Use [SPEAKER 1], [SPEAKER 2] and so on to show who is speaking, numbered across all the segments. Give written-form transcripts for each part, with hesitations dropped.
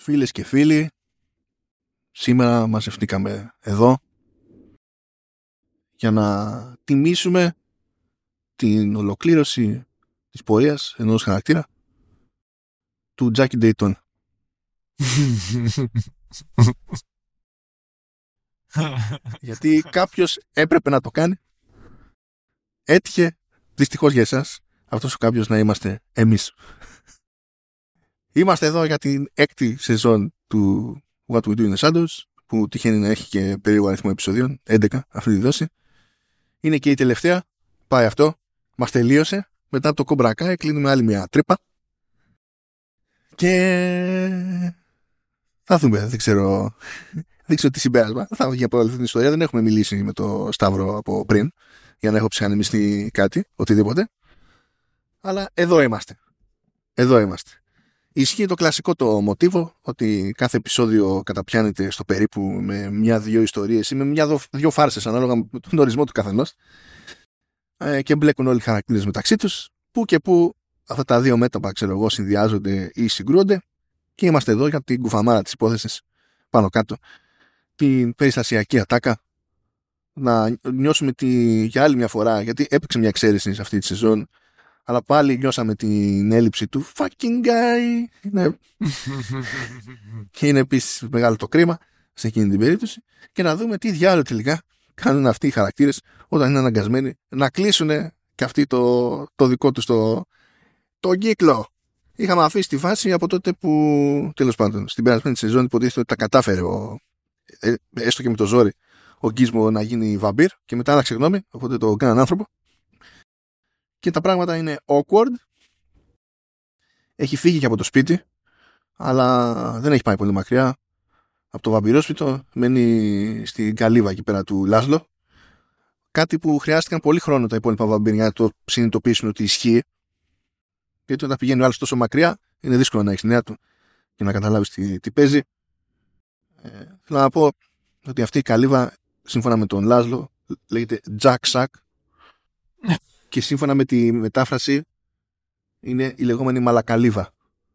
[SPEAKER 1] Φίλες και φίλοι, σήμερα μαζευτήκαμε εδώ για να τιμήσουμε την ολοκλήρωση της πορείας ενός χαρακτήρα του Jackie Dayton. Γιατί κάποιος έπρεπε να το κάνει. Έτυχε δυστυχώς για εσάς αυτός ο κάποιος να είμαστε εμείς. Είμαστε εδώ για την 6η σεζόν του What We Do in the Shadows, που τυχαίνει να έχει και περίπου αριθμό επεισοδίων, 11 αυτή τη δόση. Είναι και η τελευταία, πάει αυτό, μας τελείωσε. Μετά από το Cobra Kai κλείνουμε άλλη μια τρύπα. Και θα δούμε, δεν ξέρω τι συμπέρασμα. Θα βγει από όλη την ιστορία. Δεν έχουμε μιλήσει με το Σταύρο από πριν για να έχω ψυχανεμιστεί κάτι, οτιδήποτε. Αλλά εδώ είμαστε. Ισχύει το κλασικό το μοτίβο ότι κάθε επεισόδιο καταπιάνεται στο περίπου με μια-δυο ιστορίες ή με μια-δυο φάρσες ανάλογα με τον ορισμό του καθενός, και μπλέκουν όλοι οι χαρακτήρες μεταξύ τους, που και που αυτά τα δύο μέτωπα, ξέρω εγώ, συνδυάζονται ή συγκρούονται, και είμαστε εδώ για την κουφαμάρα της υπόθεσης πάνω κάτω, την περιστασιακή ατάκα, να νιώσουμε για άλλη μια φορά, γιατί έπαιξε μια εξαίρεση σε αυτή τη σεζόν, αλλά πάλι νιώσαμε την έλλειψη του fucking guy. Και είναι επίσης μεγάλο το κρίμα σε εκείνη την περίπτωση. Και να δούμε τι διάλογο τελικά κάνουν αυτοί οι χαρακτήρες όταν είναι αναγκασμένοι να κλείσουν και αυτοί το δικό τους το κύκλο. Είχαμε αφήσει τη φάση από τότε που, τέλος πάντων, στην περασμένη σεζόν υποτίθεται ότι τα κατάφερε έστω και με το ζόρι ο Γκίσμο να γίνει βαμπύρ και μετά να ξεγνώμη, οπότε το κάναν άνθρωπο. Και τα πράγματα είναι awkward. Έχει φύγει και από το σπίτι, αλλά δεν έχει πάει πολύ μακριά από το βαμπυρόσπιτο. Μένει στην καλύβα εκεί πέρα του Λάσλο. Κάτι που χρειάστηκαν πολύ χρόνο τα υπόλοιπα βαμπύρια να το συνειδητοποιήσουν ότι ισχύει. Γιατί όταν πηγαίνει ο άλλος τόσο μακριά, είναι δύσκολο να έχεις νέα του και να καταλάβεις τι παίζει. Θέλω να πω ότι αυτή η καλύβα, σύμφωνα με τον Λάσλο, λέγεται Jack Sack. Και σύμφωνα με τη μετάφραση είναι η λεγόμενη μαλακαλίβα.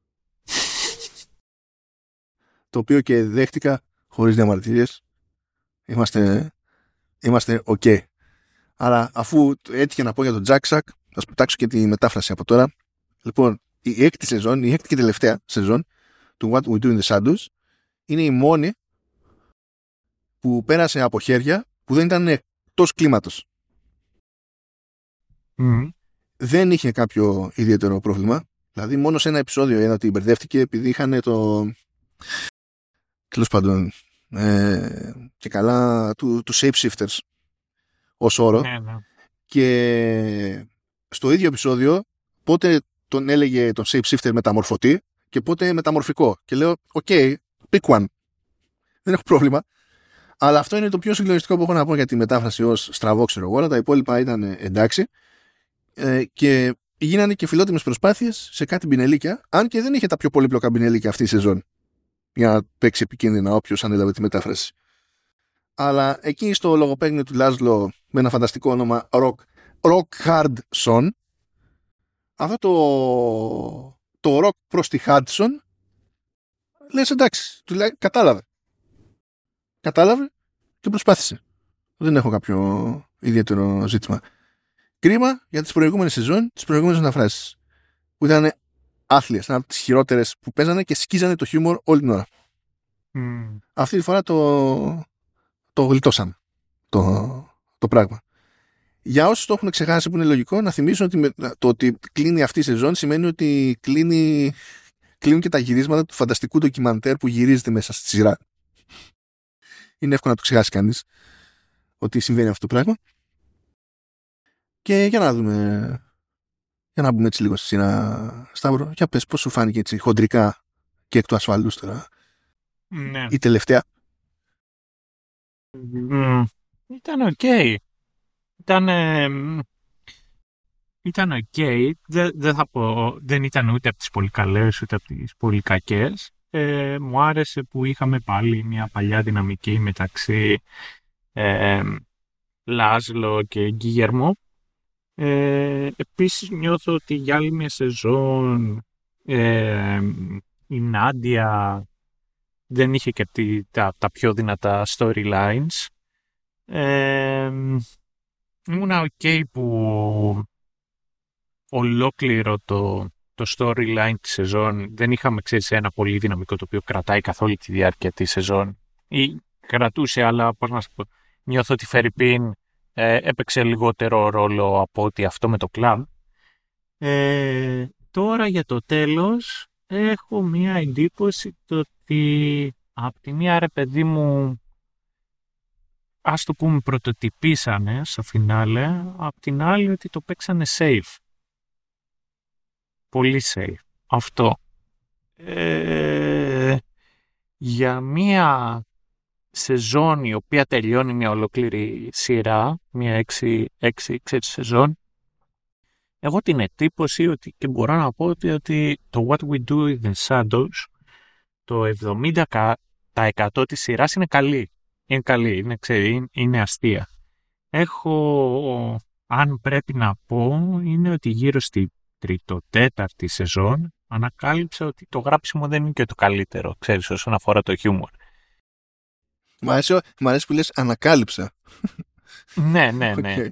[SPEAKER 1] Το οποίο και δέχτηκα χωρίς διαμαρτυρίες. Είμαστε ok. Αλλά αφού έτυχε να πω για τον Jacksack, θα σπιτάξω και τη μετάφραση από τώρα. Λοιπόν, η έκτη και τελευταία σεζόν του What We Do in the Shadows είναι η μόνη που πέρασε από χέρια που δεν ήταν εκτός κλίματος. Δεν είχε κάποιο ιδιαίτερο πρόβλημα. Δηλαδή μόνο σε ένα επεισόδιο είδα ότι μπερδεύτηκε επειδή είχαν τέλος πάντων και καλά του shapeshifters ως όρο. Ναι. Και στο ίδιο επεισόδιο πότε τον έλεγε τον shapeshifter μεταμορφωτή και πότε μεταμορφικό. Και λέω ok, pick one. Δεν έχω πρόβλημα. Αλλά αυτό είναι το πιο συγκλονιστικό που έχω να πω για τη μετάφραση ως στραβό, ξέρω εγώ. Τα υπόλοιπα ήταν εντάξει. Και γίνανε και φιλότιμες προσπάθειες σε κάτι μπινελίκια, αν και δεν είχε τα πιο πολύπλοκα μπινελίκια αυτή η σεζόν για να παίξει επικίνδυνα όποιος ανέλαβε τη μετάφραση. Αλλά εκεί στο λογοπαίγνιο του Λάσλο με ένα φανταστικό όνομα Rock Hard Son, αυτό το rock προς τη Hudson, λες εντάξει, του λέει κατάλαβε και προσπάθησε. Δεν έχω κάποιο ιδιαίτερο ζήτημα. Κρίμα για τις προηγούμενες σεζόν, τις προηγούμενες μεταφράσεις που ήταν άθλιες, ήταν από τις χειρότερες που παίζανε και σκίζανε το χιούμορ όλη την ώρα. Αυτή τη φορά το γλιτώσαμε το πράγμα. Για όσους το έχουν ξεχάσει, που είναι λογικό, να θυμίσω ότι το ότι κλείνει αυτή η σεζόν σημαίνει ότι κλείνουν και τα γυρίσματα του φανταστικού ντοκιμαντέρ που γυρίζεται μέσα στη σειρά. Είναι εύκολο να το ξεχάσει κανείς ότι συμβαίνει αυτό το πράγμα. Και για να μπούμε έτσι λίγο στη σειρά, Σταύρο, για πες πώς σου φάνηκε έτσι χοντρικά και εκ του ασφαλούς τώρα η τελευταία.
[SPEAKER 2] Ήταν ok. Ήταν ok. Δεν θα πω, δεν ήταν ούτε από τις πολύ καλές ούτε από τις πολύ κακές. Μου άρεσε που είχαμε πάλι μια παλιά δυναμική μεταξύ Λάσλο και Γκίγερμο. Επίσης νιώθω ότι για άλλη μια σεζόν η Νάντια δεν είχε και τα πιο δυνατά storylines. Ήμουνα ok που ολόκληρο το storyline της σεζόν δεν είχαμε, ξέρεις, ένα πολύ δυναμικό το οποίο κρατάει καθ' όλη τη διάρκεια της σεζόν, ή κρατούσε, αλλά πώς να σου πω, νιώθω ότι Φερρυπίν έπαιξε λιγότερο ρόλο από ότι αυτό με το κλαμπ. Τώρα για το τέλος έχω μία εντύπωση το ότι απ' τη μία, ρε παιδί μου, ας το πούμε πρωτοτυπήσανε στο φινάλε, απ' την άλλη ότι το παίξανε safe. Πολύ safe. Αυτό. Για μία σεζόν η οποία τελειώνει μια ολόκληρη σειρά, μια 6 σεζόν, έχω την εντύπωση ότι, και μπορώ να πω ότι το What We Do in the Shadows, το 70% της σειράς είναι καλή. Είναι καλή, είναι αστεία. Αν πρέπει να πω, είναι ότι γύρω στη τρίτο-τέταρτη σεζόν ανακάλυψα ότι το γράψιμο δεν είναι και το καλύτερο, ξέρεις, όσον αφορά το χιούμορ.
[SPEAKER 1] Μ' αρέσει που λες ανακάλυψα.
[SPEAKER 2] Ναι. Okay.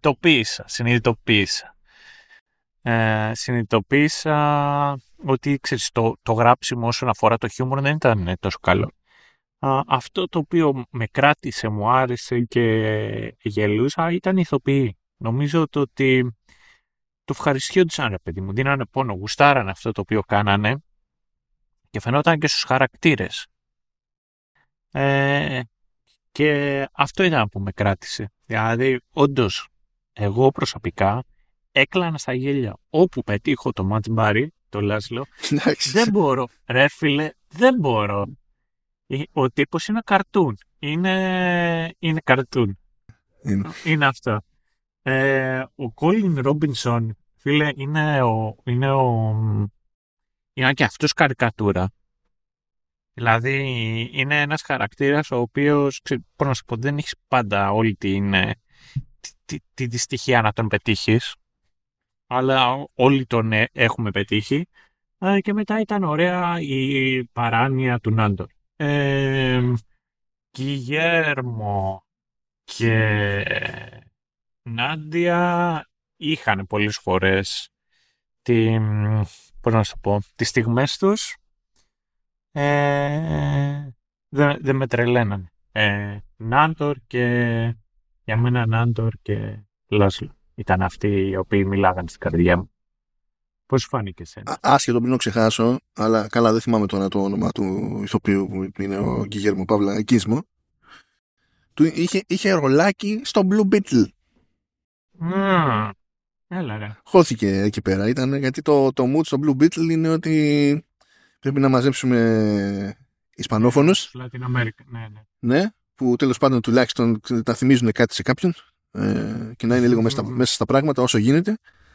[SPEAKER 2] Συνειδητοποίησα ότι, ξέρεις, το γράψιμο όσον αφορά το χιούμορ δεν ήταν τόσο καλό. Αυτό το οποίο με κράτησε, μου άρεσε και γελούσα ήταν οι ηθοποιοί. Νομίζω ότι το ευχαριστιόντουσαν, ρε παιδί μου, δίνανε πόνο, γουστάρανε αυτό το οποίο κάνανε και φαινόταν και στους χαρακτήρες. Και αυτό ήταν που με κράτησε. Δηλαδή, όντως, εγώ προσωπικά έκλανα στα γέλια όπου πετύχω το Ματς Μπάρι, το Λάσλο. Δεν μπορώ, ρε φίλε, δεν μπορώ. Ο τύπος είναι καρτούν. Είναι καρτούν. Είναι αυτό. Ο Κόλιν Ρόμπινσον, φίλε, είναι και αυτός καρικατούρα. Δηλαδή, είναι ένας χαρακτήρας ο οποίος, πώς να σου πω, δεν έχεις πάντα όλη τη δυστυχία να τον πετύχεις, αλλά όλοι τον έχουμε πετύχει. Και μετά ήταν ωραία η παράνοια του Νάντορ. Γιγέρμο και Νάντια είχαν πολλές φορές τις στιγμές τους. Δεν με τρελαίνανε. Νάντορ και για μένα Νάντορ και Λάσλο ήταν αυτοί οι οποίοι μιλάγαν στην καρδιά μου. Πώς φάνηκε εσένα?
[SPEAKER 1] Άσχετο, πριν το ξεχάσω, αλλά καλά, δεν θυμάμαι τώρα το όνομα του ηθοποιού που είναι ο Γκιγέρμο Παύλα Γκίσμο. Είχε ρολάκι στο Blue Beetle.
[SPEAKER 2] Έλα ρε.
[SPEAKER 1] Χώθηκε εκεί πέρα. Ήταν γιατί το mood στο Blue Beetle είναι ότι πρέπει να μαζέψουμε Ισπανόφωνους.
[SPEAKER 2] Latin America, ναι.
[SPEAKER 1] Ναι, που τέλος πάντων τουλάχιστον να θυμίζουν κάτι σε κάποιον και να είναι λίγο μέσα στα πράγματα όσο γίνεται.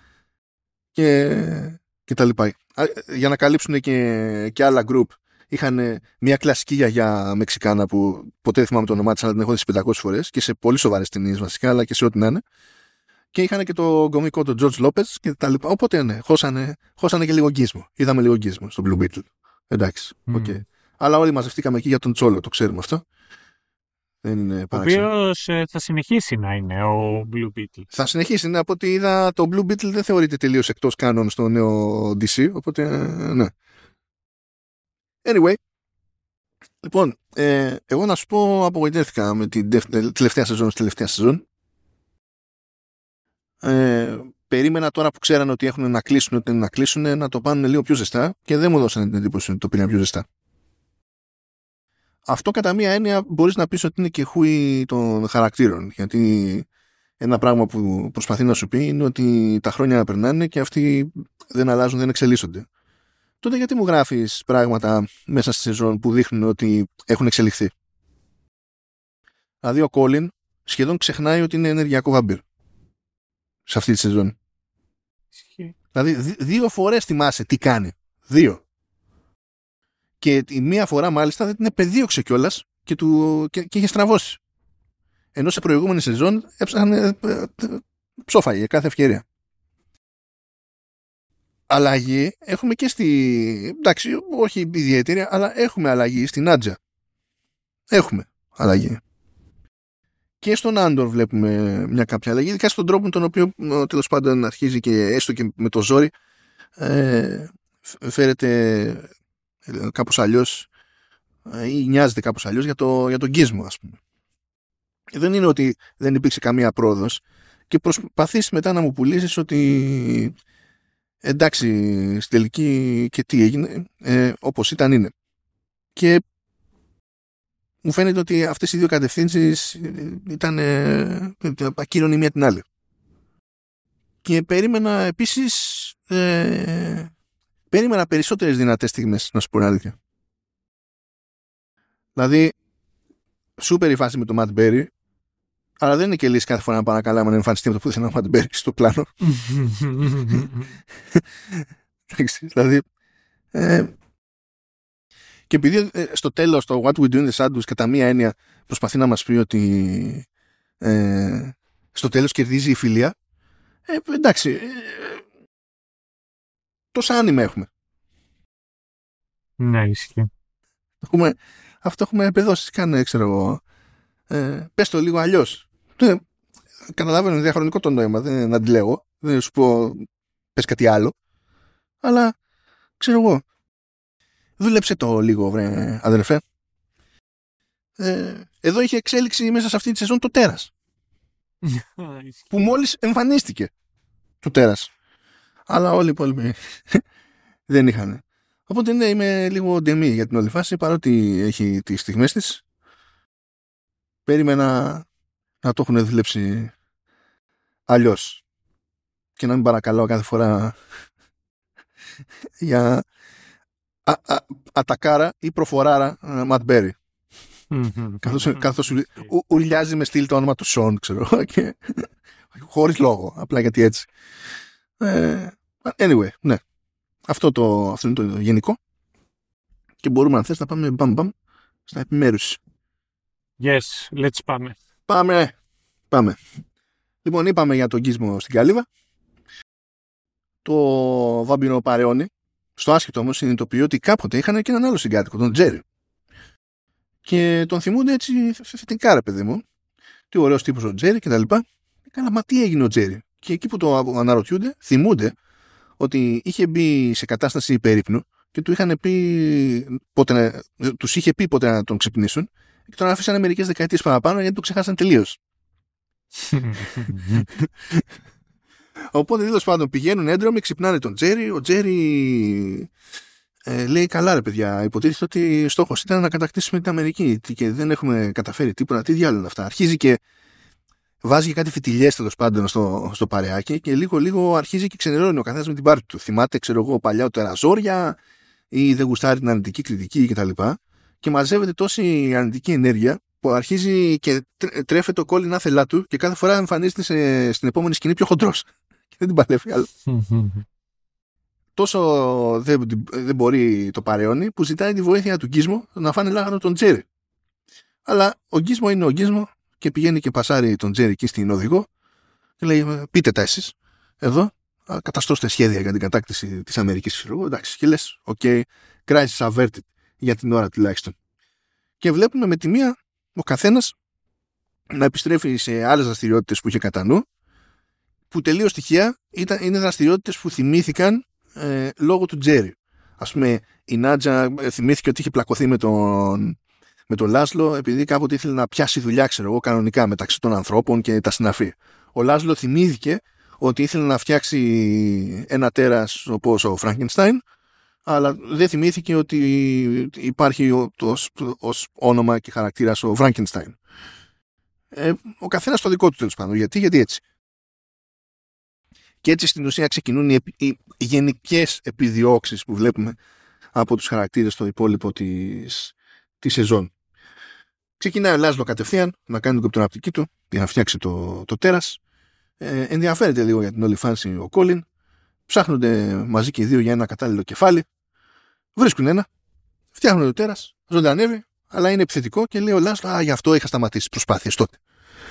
[SPEAKER 1] Και τα λοιπά. Για να καλύψουν και άλλα group, είχαν μια κλασική γιαγιά Μεξικάνα που ποτέ δεν θυμάμαι το όνομά της, αλλά την έχω δει 500 φορές και σε πολύ σοβαρές ταινίες βασικά, αλλά και σε ό,τι να είναι. Και είχαν και το κωμικό τον George Lopez και τα λοιπά. Οπότε ναι, χώσανε και λίγο γκίσμο. Είδαμε λίγο γκίσμο στο Blue Beetle. Εντάξει, okay. Αλλά όλοι μαζευτήκαμε εκεί για τον Τσόλο, το ξέρουμε αυτό. Δεν είναι παράξενο.
[SPEAKER 2] Ο οποίος θα συνεχίσει να είναι ο Blue Beetle.
[SPEAKER 1] Θα συνεχίσει, ναι. Από ό,τι είδα, το Blue Beetle δεν θεωρείται τελείως εκτός κάνων στο νέο DC, οπότε ναι. Anyway, λοιπόν, εγώ να σου πω, απογοητεύτηκα με την τελευταία σεζόν. Περίμενα τώρα που ξέρανε ότι έχουν να κλείσουν, να το πάνουν λίγο πιο ζεστά και δεν μου δώσανε την εντύπωση ότι το πήραν πιο ζεστά. Αυτό κατά μία έννοια μπορείς να πεις ότι είναι και χούι των χαρακτήρων, γιατί ένα πράγμα που προσπαθεί να σου πει είναι ότι τα χρόνια περνάνε και αυτοί δεν αλλάζουν, δεν εξελίσσονται. Τότε γιατί μου γράφεις πράγματα μέσα στη σεζόν που δείχνουν ότι έχουν εξελιχθεί? Δηλαδή ο Κόλιν σχεδόν ξεχνάει ότι είναι ενεργειακό βαμπύρ σε αυτή τη σεζόν. Δηλαδή 2 φορές θυμάσαι τι κάνει. 2. Και η μία φορά μάλιστα δεν την επεδίωξε κιόλας και είχε στραβώσει. Ενώ σε προηγούμενη σεζόν ψόφαγε κάθε ευκαιρία. αλλαγή έχουμε και εντάξει, όχι ιδιαίτερη, αλλά έχουμε αλλαγή στην Άτζα. Έχουμε αλλαγή. Και στον Άντορ βλέπουμε μια κάποια αλλαγή, ειδικά στον τρόπο με τον οποίο τέλος πάντων αρχίζει και έστω και με το ζόρι φέρεται κάπως αλλιώς ή νοιάζεται κάπως αλλιώς για τον Γκίσμο, ας πούμε. Δεν είναι ότι δεν υπήρξε καμία πρόοδος και προσπαθείς μετά να μου πουλήσεις ότι εντάξει, στη τελική και τι έγινε, όπως ήταν είναι. Και μου φαίνεται ότι αυτές οι δύο κατευθύνσεις ήταν ακύρωνη η μία την άλλη. Και περίμενα επίσης περισσότερες δυνατές στιγμές, να σου πω αλήθεια. Δηλαδή, σούπερ η φάση με τον Ματ Μπέρι, αλλά δεν είναι και λύση κάθε φορά να παρακαλάμε να εμφανιστεί με το πουθενά Ματ Μπέρι στο πλάνο. Εντάξει, δηλαδή. Και επειδή στο τέλος το What We Do in the Shadows κατά μία έννοια προσπαθεί να μας πει ότι στο τέλος κερδίζει η φιλία, εντάξει, τόσα άνιμα έχουμε.
[SPEAKER 2] Ναι, ισχύει.
[SPEAKER 1] Αυτό έχουμε επεδώσει, κάνε, ξέρω εγώ, πες το λίγο αλλιώς. Καταλαβαίνω, διαχρονικό το νόημα, δεν αντιλέγω, δεν σου πω πες κάτι άλλο, αλλά ξέρω εγώ, δούλεψε το λίγο, βρε αδερφέ. Εδώ είχε εξέλιξη μέσα σε αυτή τη σεζόν το τέρας. Που μόλις εμφανίστηκε το τέρας. Αλλά όλοι οι υπόλοιποι δεν είχαν. Οπότε ναι, είμαι λίγο ντεμή για την όλη φάση, παρότι έχει τις στιγμές της. Περίμενα να το έχουν δουλέψει αλλιώς. Και να μην παρακαλώ κάθε φορά για ατακάρα ή προφοράρα Ματ Μπέρι. Καθώς ουρλιάζει με στυλ το όνομα του Σον, ξέρω, και χωρίς λόγο, απλά γιατί έτσι. Anyway, ναι. Αυτό είναι το γενικό. Και μπορούμε, αν θες, να πάμε μπαμ στα επιμέρους.
[SPEAKER 2] Yes, let's
[SPEAKER 1] Πάμε. Λοιπόν, είπαμε για τον Γκίσμο στην Καλύβα. Το βάμπινο παρεώνει. Στο άσχετο όμως συνειδητοποιεί ότι κάποτε είχαν και έναν άλλο συγκάτοικο, τον Τζέρι. Και τον θυμούνται έτσι θετικά, ρε παιδί μου. Τι ωραίος τύπος ο Τζέρι και τα λοιπά. Καλά, μα τι έγινε ο Τζέρι? Και εκεί που το αναρωτιούνται, θυμούνται ότι είχε μπει σε κατάσταση υπερύπνου και τους είχε πει πότε να τον ξυπνήσουν και τον αφήσανε μερικές δεκαετίες παραπάνω γιατί το ξεχάσαν τελείως. Οπότε τέλος πάντων πηγαίνουν έντρομοι, ξυπνάνε τον Τζέρι. Ο Τζέρι λέει, καλά ρε παιδιά, υποτίθεται ότι στόχος ήταν να κατακτήσουμε την Αμερική και δεν έχουμε καταφέρει τίποτα. Τι διάλογο είναι αυτά? Αρχίζει και βάζει και κάτι φιτιλιές τέλος πάντων στο παρεάκι και λίγο αρχίζει και ξενερώνει ο καθένας με την πάρτη του. Θυμάται, ξέρω εγώ, παλιά ο τεραζόρια ή δεν γουστάρει την αρνητική κριτική κτλ. Και μαζεύεται τόση αρνητική ενέργεια που αρχίζει και τρέφεται το κόλλιν άθελά του και κάθε φορά εμφανίζεται στην επόμενη σκηνή πιο χοντρός. Και δεν την παλεύει άλλο. Τόσο δεν μπορεί το παρεώνει που ζητάει τη βοήθεια του Γκίσμο να φάνε λάχανο τον Τζέρι. Αλλά ο Γκίσμο είναι ο Γκίσμο και πηγαίνει και πασάρει τον Τζέρι εκεί στην οδηγό και λέει, πείτε τα εσείς εδώ, καταστρώστε σχέδια για την κατάκτηση της Αμερικής. Εντάξει, και λες, ok, crisis averted για την ώρα τουλάχιστον. Και βλέπουμε με τη μία ο καθένας να επιστρέφει σε άλλες δραστηριότητες που είχε κατά νου, που τελείως τυχαία είναι δραστηριότητες που θυμήθηκαν λόγω του Τζέρι. Ας πούμε, η Νάτζα θυμήθηκε ότι είχε πλακωθεί με τον Λάσλο επειδή κάποτε ήθελε να πιάσει δουλειά, ξέρω εγώ, κανονικά μεταξύ των ανθρώπων και τα συναφή. Ο Λάσλο θυμήθηκε ότι ήθελε να φτιάξει ένα τέρας όπως ο Φραγκενστάιν, αλλά δεν θυμήθηκε ότι υπάρχει ως όνομα και χαρακτήρας ο Φραγκενστάιν. Ο καθένας το δικό του τέλος πάντων. Γιατί έτσι. Και έτσι στην ουσία ξεκινούν οι γενικές επιδιώξεις που βλέπουμε από τους χαρακτήρες στο υπόλοιπο της σεζόν. Ξεκινάει ο Λάσλο κατευθείαν να κάνει την κοπτοναπτική του για να φτιάξει το τέρας. Ενδιαφέρεται λίγο για την όλη φάση ο Κόλιν. Ψάχνονται μαζί και οι δύο για ένα κατάλληλο κεφάλι. Βρίσκουν ένα. Φτιάχνουν το τέρας. Ζωντανεύει. Αλλά είναι επιθετικό και λέει ο Λάσλο, γι' αυτό είχα σταματήσει τις προσπάθειες τότε.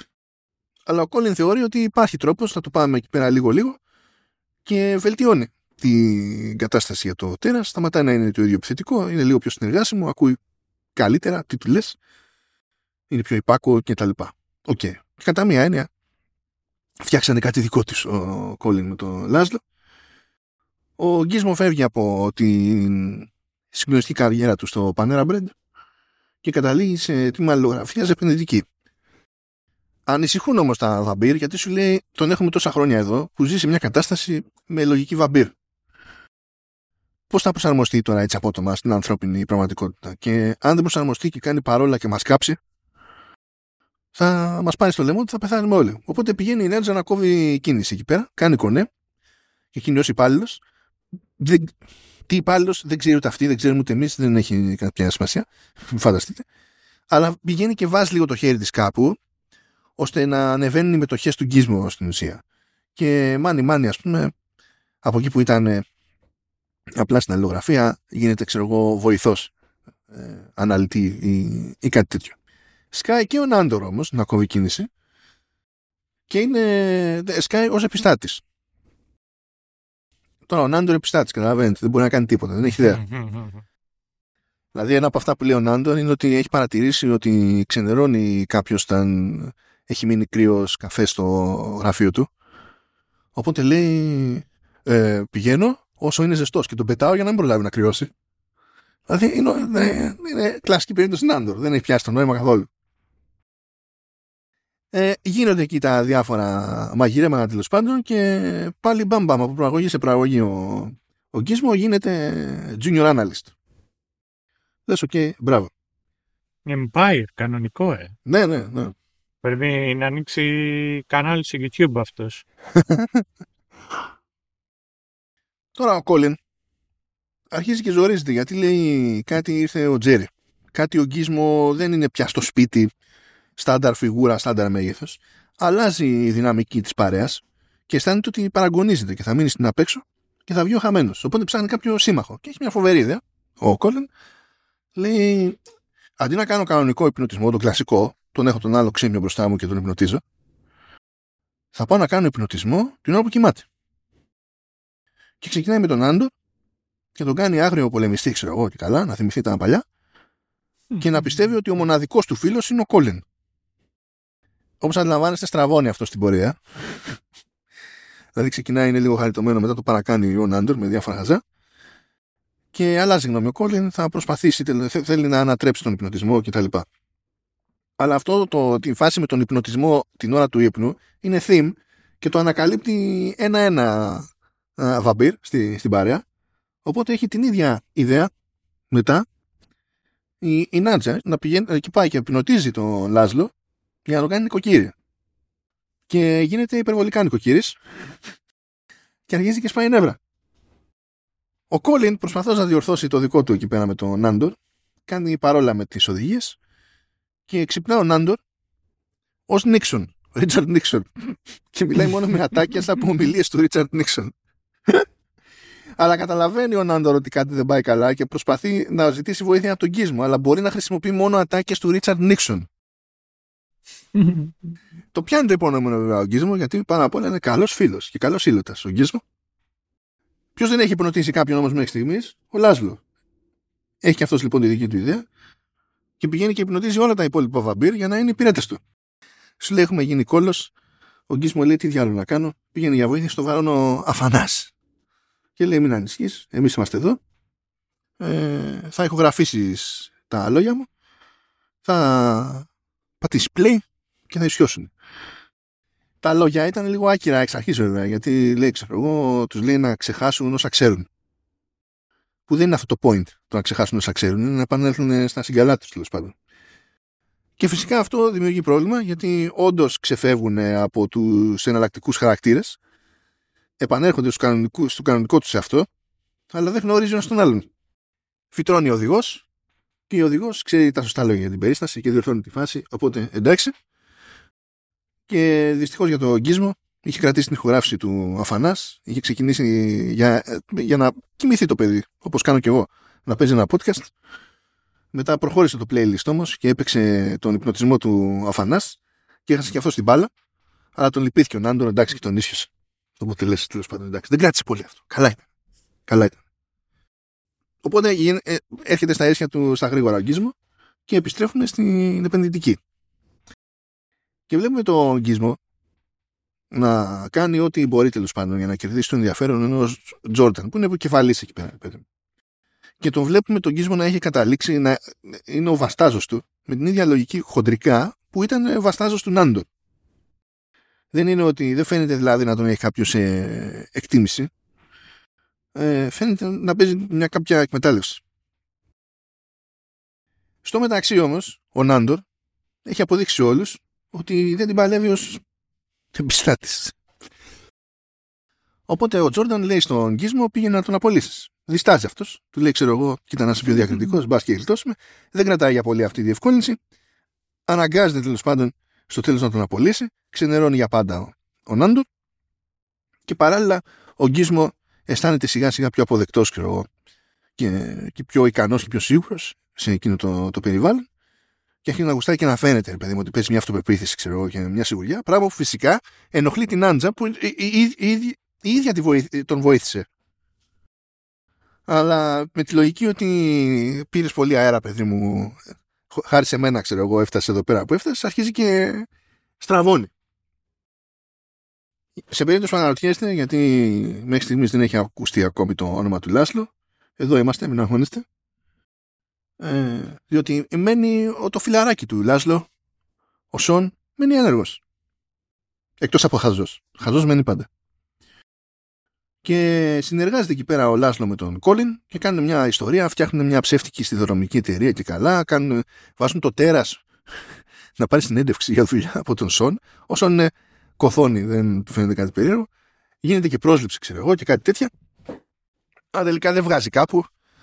[SPEAKER 1] Αλλά ο Κόλιν θεωρεί ότι υπάρχει τρόπος, θα το πάμε εκεί πέρα λίγο και βελτιώνει την κατάσταση για το τέρας, σταματάει να είναι το ίδιο επιθετικό, είναι λίγο πιο συνεργάσιμο, ακούει καλύτερα τι του λες, είναι πιο υπάκο κτλ. Οκ. Και κατά μία έννοια φτιάξανε κάτι δικό της ο Κόλιν με τον Λάσλο. Ο Γκίσμο φεύγει από την συγκλονιστική καριέρα του στο Panera Bread και καταλήγει σε τμήμα αλληλογραφίας επενδυτική. Ανησυχούν όμως τα βαμπύρ, γιατί σου λέει τον έχουμε τόσα χρόνια εδώ που ζει σε μια κατάσταση με λογική βαμπύρ. Πώς θα προσαρμοστεί τώρα έτσι απότομα στην ανθρώπινη πραγματικότητα? Και αν δεν προσαρμοστεί και κάνει παρόλα και μας κάψει, θα μας πάρει στο λαιμό ότι θα πεθάνουμε όλοι. Οπότε πηγαίνει η Νέτζα να κόβει κίνηση εκεί πέρα, κάνει κονέ, και εκείνη ως υπάλληλος. Τι υπάλληλος δεν ξέρει ούτε αυτή, δεν ξέρουμε ούτε εμείς, δεν έχει κάποια σημασία, φανταστείτε. Αλλά πηγαίνει και βάζει λίγο το χέρι της κάπου, ώστε να ανεβαίνουν οι μετοχές του Γκίσμο στην ουσία. Και μάνι, ας πούμε, από εκεί που ήταν απλά στην αλληλογραφία, γίνεται, ξέρω εγώ, βοηθός αναλυτή ή κάτι τέτοιο. Σκάει και ο Νάντορ όμως να κόβει κίνηση και σκάει ως επιστάτης. Τώρα ο Νάντορ επιστάτης, καταλαβαίνετε, δεν μπορεί να κάνει τίποτα, δεν έχει ιδέα. Δηλαδή ένα από αυτά που λέει ο Νάντορ είναι ότι έχει παρατηρήσει ότι ξενερώνει κάποιος όταν έχει μείνει κρύος καφέ στο γραφείο του. Οπότε λέει πηγαίνω όσο είναι ζεστός και τον πετάω για να μην προλάβει να κρυώσει. Δηλαδή είναι κλασική περίπτωση Νάντορ, δεν έχει πιάσει το νόημα καθόλου. Γίνονται εκεί τα διάφορα μαγειρέματα τέλος πάντων και πάλι μπαμπαμ από προαγωγή σε προαγωγή ο Γκίσμο γίνεται junior analyst. Λες μπράβο.
[SPEAKER 2] Empire, κανονικό
[SPEAKER 1] Ναι.
[SPEAKER 2] Πρέπει να ανοίξει κανάλι σε YouTube αυτός.
[SPEAKER 1] Τώρα ο Κόλιν αρχίζει και ζορίζεται γιατί λέει κάτι ήρθε ο Τζέρι. Κάτι ο Γκίσμο δεν είναι πια στο σπίτι, στάνταρ φιγούρα, στάνταρ μέγεθος. Αλλάζει η δυναμική της παρέας και αισθάνεται ότι παραγωνίζεται και θα μείνει στην απέξω και θα βγει ο χαμένος. Οπότε ψάχνει κάποιο σύμμαχο. Και έχει μια φοβερή ιδέα. Ο Κόλιν λέει, αντί να κάνω κανονικό υπνοτισμό, τον κλασικό, τον έχω τον άλλο ξύμιο μπροστά μου και τον υπνοτίζω, θα πάω να κάνω υπνοτισμό την ώρα που κοιμάται. Και ξεκινάει με τον Άντορ και τον κάνει άγριο πολεμιστή, ξέρω εγώ και καλά, να θυμηθεί τα παλιά, και να πιστεύει ότι ο μοναδικός του φίλος είναι ο Κόλιν. Όπως αντιλαμβάνεστε, στραβώνει αυτό στην πορεία. Δηλαδή ξεκινάει, είναι λίγο χαριτωμένο, μετά το παρακάνει ο Νάντορ με διάφορα χαζά και αλλάζει γνώμη. Ο Κόλιν θα προσπαθήσει, θέλει να ανατρέψει τον υπνοτισμό κτλ. Αλλά αυτό τη φάση με τον υπνοτισμό την ώρα του ύπνου είναι theme και το ανακαλύπτει ένα-ένα βαμπύρ στην παρέα. Οπότε έχει την ίδια ιδέα μετά η Νάτζα να πηγαίνει εκεί, πάει και υπνοτίζει τον Λάσλο για να το κάνει νοικοκύρη. Και γίνεται υπερβολικά νοικοκύρης και αρχίζει και σπάει νεύρα. Ο Κόλιν, προσπαθώντας να διορθώσει το δικό του εκεί πέρα με τον Νάντορ, κάνει παρόλα με τις οδηγίες και ξυπνά ο Νάντορ ως Νίξον, Ρίτσαρντ Νίξον, και μιλάει μόνο με ατάκες από ομιλίες του Ρίτσαρντ Νίξον. Αλλά καταλαβαίνει ο Νάντορ ότι κάτι δεν πάει καλά και προσπαθεί να ζητήσει βοήθεια από τον Γκίσμο, αλλά μπορεί να χρησιμοποιεί μόνο ατάκες του Ρίτσαρντ Νίξον. Το πιάνει το υπονόμενο βέβαια ο Γκίσμο, γιατί πάνω απ' όλα είναι καλός φίλος και καλός ήλωτας ο Γκίσμο. Ποιος δεν έχει υπνοτίσει κάποιον όμως μέχρι στιγμής? Ο Λάσλο. Έχει και αυτός λοιπόν τη δική του ιδέα και πηγαίνει και υπνοτίζει όλα τα υπόλοιπα βαμπύρ για να είναι υπηρέτες του. Σου λέει έχουμε γίνει κόλλος. Ο Γκίσμο λέει τι διάλογο να κάνω. Πήγαινε για βοήθεια στο βαρόνο Αφανάς. Και λέει μην ανησυχείς, εμείς είμαστε εδώ. Θα ηχογραφήσεις τα λόγια μου. Θα πατήσεις play και θα ισιώσουν. Τα λόγια ήταν λίγο άκυρα εξ αρχής βέβαια, γιατί λέει, ξέρω εγώ, τους λέει να ξεχάσουν όσα ξέρουν. Που δεν είναι αυτό το point το να ξεχάσουν όσα ξέρουν, είναι να επανέλθουν στα συγκαλά τους τέλος πάντων. Και φυσικά αυτό δημιουργεί πρόβλημα, γιατί όντως ξεφεύγουν από τους εναλλακτικούς χαρακτήρες, επανέρχονται στο κανονικό τους αυτό, αλλά δεν γνωρίζει ο ένας τον άλλον. Φυτρώνει ο οδηγός και ο οδηγός ξέρει τα σωστά λόγια για την περίσταση και διορθώνει τη φάση, οπότε εντάξει. Και δυστυχώς για τον Γκίσμο είχε κρατήσει την ηχογράφηση του Αφανάς, είχε ξεκινήσει για να κοιμηθεί το παιδί, όπως κάνω και εγώ, να παίζει ένα podcast. Μετά προχώρησε το playlist όμως και έπαιξε τον υπνοτισμό του Αφανάς και έχασε και αυτό στην μπάλα, αλλά τον λυπήθηκε ο Νάντορ, εντάξει, και τον ίσχυσε. Το αποτελέσει τέλος πάντων, εντάξει. Δεν κράτησε πολύ αυτό. Καλά ήταν. Καλά ήταν. Οπότε έρχεται στα αίσια του στα γρήγορα ο Γκίσμο και επιστρέφουν στην επενδυτική. Και βλέπουμε τον Γκίσμο να κάνει ό,τι μπορεί τέλος πάντων για να κερδίσει το ενδιαφέρον ενός Τζόρνταν που είναι επικεφαλής εκεί πέρα. Και τον βλέπουμε τον Γκίσμο να έχει καταλήξει να είναι ο βαστάζος του με την ίδια λογική χοντρικά που ήταν βαστάζος του Νάντορ. Δεν είναι ότι δεν φαίνεται δηλαδή να τον έχει κάποιος εκτίμηση. Φαίνεται να παίζει μια κάποια εκμετάλλευση. Στο μεταξύ όμως ο Νάντορ έχει αποδείξει όλους ότι δεν την παλεύει ως εμπιστάτης. Οπότε ο Τζόρνταν λέει στον Γκίσμο πήγαινε να τον απολύσεις. Διστάζει αυτός. Του λέει ξέρω εγώ κοίτα να είσαι πιο διακριτικός, μπας και γλιτώσουμε. Δεν κρατάει για πολύ αυτή η διευκόλυνση. Αναγκάζεται τέλος πάντων στο τέλος να τον απολύσει. Ξενερώνει για πάντα ο Νάντορ. Και παράλληλα ο Γκίσμο αισθάνεται σιγά σιγά πιο αποδεκτός ξέρω εγώ, και πιο ικανός και πιο σίγουρος σε εκείνο το περιβάλλον. Και αρχίζει να γουστάει και να φαίνεται, παιδί μου, ότι παίζει μια αυτοπεποίθηση, ξέρω εγώ, και μια σιγουριά. Πράγμα που φυσικά ενοχλεί την Άντζα που η ίδια τον βοήθησε. Αλλά με τη λογική ότι πήρες πολύ αέρα, παιδί μου, χάρη σε μένα, ξέρω εγώ, έφτασε εδώ πέρα που έφτασε, αρχίζει και στραβώνει. Σε περίπτωση που αναρωτιέστε, γιατί μέχρι στιγμής δεν έχει ακουστεί ακόμη το όνομα του Λάσλο, εδώ είμαστε, μην αγχώνεστε. Διότι μένει το φιλαράκι του Λάσλο, ο Σον, μένει ένεργος. Εκτός από χαζός. Χαζός μένει πάντα. Και συνεργάζεται εκεί πέρα ο Λάσλο με τον Κόλιν και κάνουν μια ιστορία, φτιάχνουν μια ψεύτικη σιδηροδρομική εταιρεία και καλά, βάζουν το τέρας να πάρει συνέντευξη για δουλειά από τον Σον. Ο Σον είναι κοθώνει, δεν του φαίνεται κάτι περίεργο. Γίνεται και πρόσληψη, ξέρω εγώ, και κάτι τέτοια. Αλλά τελικά δεν βγάζει κάπου.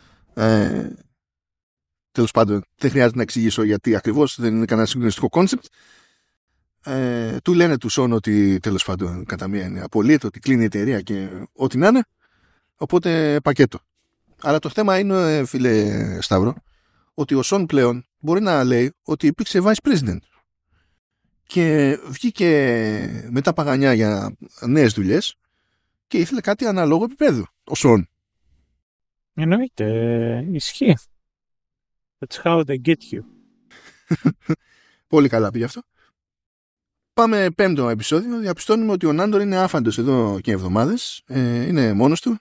[SPEAKER 1] Τέλος πάντων, δεν χρειάζεται να εξηγήσω γιατί ακριβώς δεν είναι κανένα συγκλονιστικό κόνσεπτ. Του λένε του Σον ότι τέλος πάντων κατά μία είναι απολύτω, ότι κλείνει η εταιρεία και ό,τι να είναι. Οπότε πακέτο. Αλλά το θέμα είναι, φίλε Σταύρο, ότι ο Σον πλέον μπορεί να λέει ότι υπήρξε vice president. Και βγήκε μετά παγανιά για νέες δουλειές και ήθελε κάτι αναλόγω επίπεδου. Ο Σον.
[SPEAKER 2] Εννοείται. Ισχύει. That's how they get you.
[SPEAKER 1] Πολύ καλά πήγε αυτό. Πάμε πέμπτο επεισόδιο. Διαπιστώνουμε ότι ο Νάντορ είναι άφαντος εδώ και εβδομάδες. Είναι μόνος του.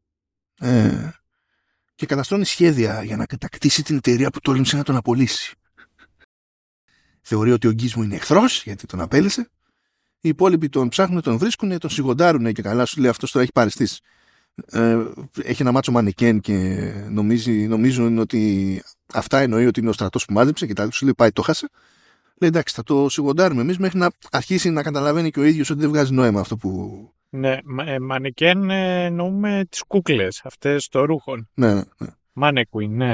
[SPEAKER 1] Και καταστρώνει σχέδια για να κατακτήσει την εταιρεία που τόλμησε να τον απολύσει. Θεωρεί ότι ο Γκίσμο είναι εχθρός γιατί τον απέλησε. Οι υπόλοιποι τον ψάχνουν, τον βρίσκουν, τον σιγοντάρουν και καλά. Σου λέει αυτός τώρα έχει παρεστήσει. Έχει ένα μάτσο μανικέν και νομίζουν ότι αυτά εννοεί ότι είναι ο στρατός που μάζεψε και τα άλλα. Σου λέει πάει το χάσε. Λέει εντάξει θα το σιγοντάρουμε εμείς μέχρι να αρχίσει να καταλαβαίνει και ο ίδιος ότι δεν βγάζει νόημα αυτό που...
[SPEAKER 2] Ναι, μανικέν εννοούμε τις κούκλες αυτές των ρούχων.
[SPEAKER 1] Ναι.
[SPEAKER 2] Μάνεκουιν, ναι.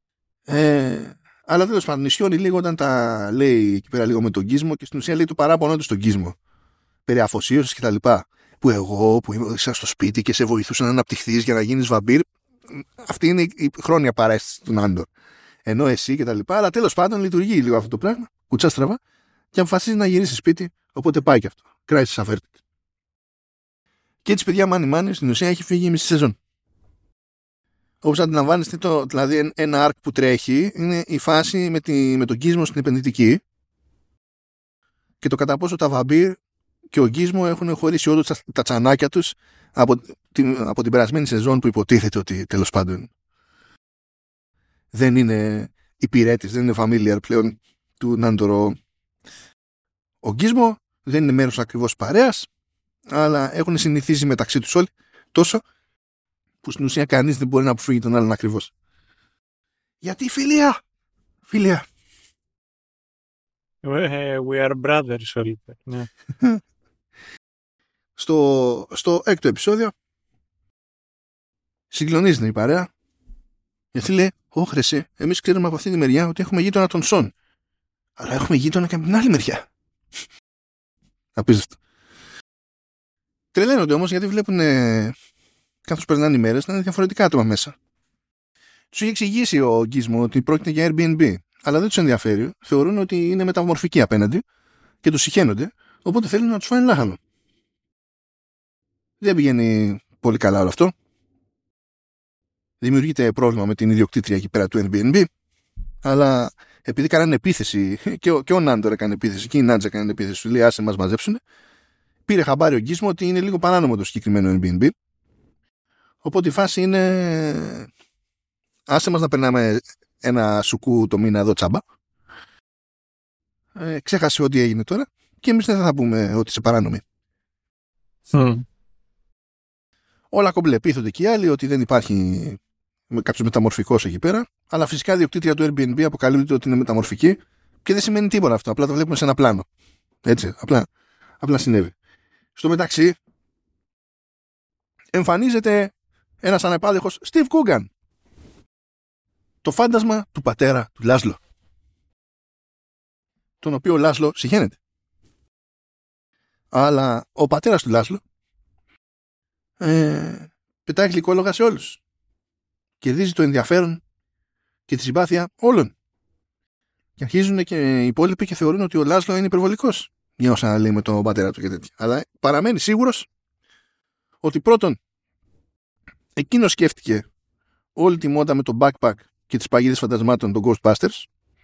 [SPEAKER 1] Αλλά τέλος πάντων νησιώνει λίγο όταν τα λέει εκεί πέρα λίγο με τον Γκίσμο και στην ουσία λέει το παράπονο του στον Γκίσμο περί αφοσίωσης και τα λοιπά. Που εγώ που ήμουν στο σπίτι και σε βοηθούσα να αναπτυχθείς για να γίνεις βαμπύρ. Αυτή είναι η χρόνια παρέστηση του Νάντορ. Ενώ εσύ και τα λοιπά. Αλλά τέλος πάντων λειτουργεί λίγο αυτό το πράγμα. Κουτσά στραβά. Και αποφασίζει να γυρίσει σπίτι. Οπότε πάει και αυτό. Crisis averted. Και έτσι παιδιά μάνι στην ουσία έχει φύγει η μισή σεζόν. Όπως αντιλαμβάνεστε, δηλαδή ένα arc που τρέχει είναι η φάση με τον Γκίσμο στην επενδυτική και το κατά πόσο τα βαμπύρ και ο Γκίσμο έχουν χωρίσει όντως τα τσανάκια τους από την περασμένη σεζόν που υποτίθεται ότι τέλος πάντων δεν είναι υπηρέτης, δεν είναι familiar πλέον του Νάντορο. Ο Γκίσμο δεν είναι μέρος ακριβώς παρέας, αλλά έχουν συνηθίσει μεταξύ τους όλοι τόσο που στην ουσία κανείς δεν μπορεί να αποφύγει τον άλλον ακριβώς. Γιατί φιλία! Φιλία!
[SPEAKER 2] We are brothers όλοι. Ναι.
[SPEAKER 1] Στο έκτο επεισόδιο συγκλονίζεται η παρέα γιατί λέει «Όχρεσε, εμείς ξέρουμε από αυτή τη μεριά ότι έχουμε γείτονα τον Σον, αλλά έχουμε γείτονα και από την άλλη μεριά». Απίστευτο. Τρελαίνονται όμως γιατί βλέπουν καθώς περνάνε οι μέρες να είναι διαφορετικά άτομα μέσα. Τους έχει εξηγήσει ο Γκίσμο ότι πρόκειται για Airbnb, αλλά δεν τους ενδιαφέρει. Θεωρούν ότι είναι μεταμορφικοί απέναντι και τους συχαίνονται, οπότε θέλουν να τους φάνε λάχανο. Δεν πηγαίνει πολύ καλά όλο αυτό. δημιουργείται πρόβλημα με την ιδιοκτήτρια εκεί πέρα του Airbnb, αλλά επειδή κάνανε επίθεση, και ο Νάντορ έκανε επίθεση και η Νάντζα έκανε επίθεση, σου λέει άσε μας μαζέψουνε, πήρε χαμπάρι ο Γκίσμο ότι είναι λίγο παράνομο το συγκεκριμένο Airbnb. Οπότε η φάση είναι άσε μας να περνάμε ένα σουκού το μήνα εδώ τσάμπα. Ξέχασε ό,τι έγινε τώρα και εμείς δεν θα πούμε ότι είσαι παράνομη. Όλα κομπλέ, πείθονται και οι άλλοι ότι δεν υπάρχει κάποιος μεταμορφικός εκεί πέρα, αλλά φυσικά η διοκτήτρια του Airbnb αποκαλύπτει ότι είναι μεταμορφική και δεν σημαίνει τίποτα αυτό, απλά το βλέπουμε σε ένα πλάνο. Έτσι, απλά συνέβη. Στο μεταξύ εμφανίζεται ένας ανεπάδεχος Steve Coogan, το φάντασμα του πατέρα του Λάσλο, τον οποίο ο Λάσλο συγχαίνεται. Αλλά ο πατέρας του Λάσλο πετάει γλυκόλογα σε όλους. Κερδίζει το ενδιαφέρον και τη συμπάθεια όλων. Και αρχίζουν και οι υπόλοιποι και θεωρούν ότι ο Λάσλο είναι υπερβολικός για όσα λέει με τον πατέρα του και τέτοια. Αλλά παραμένει σίγουρος ότι πρώτον εκείνος σκέφτηκε όλη τη μόντα με το backpack και τις παγίδες φαντασμάτων των Ghostbusters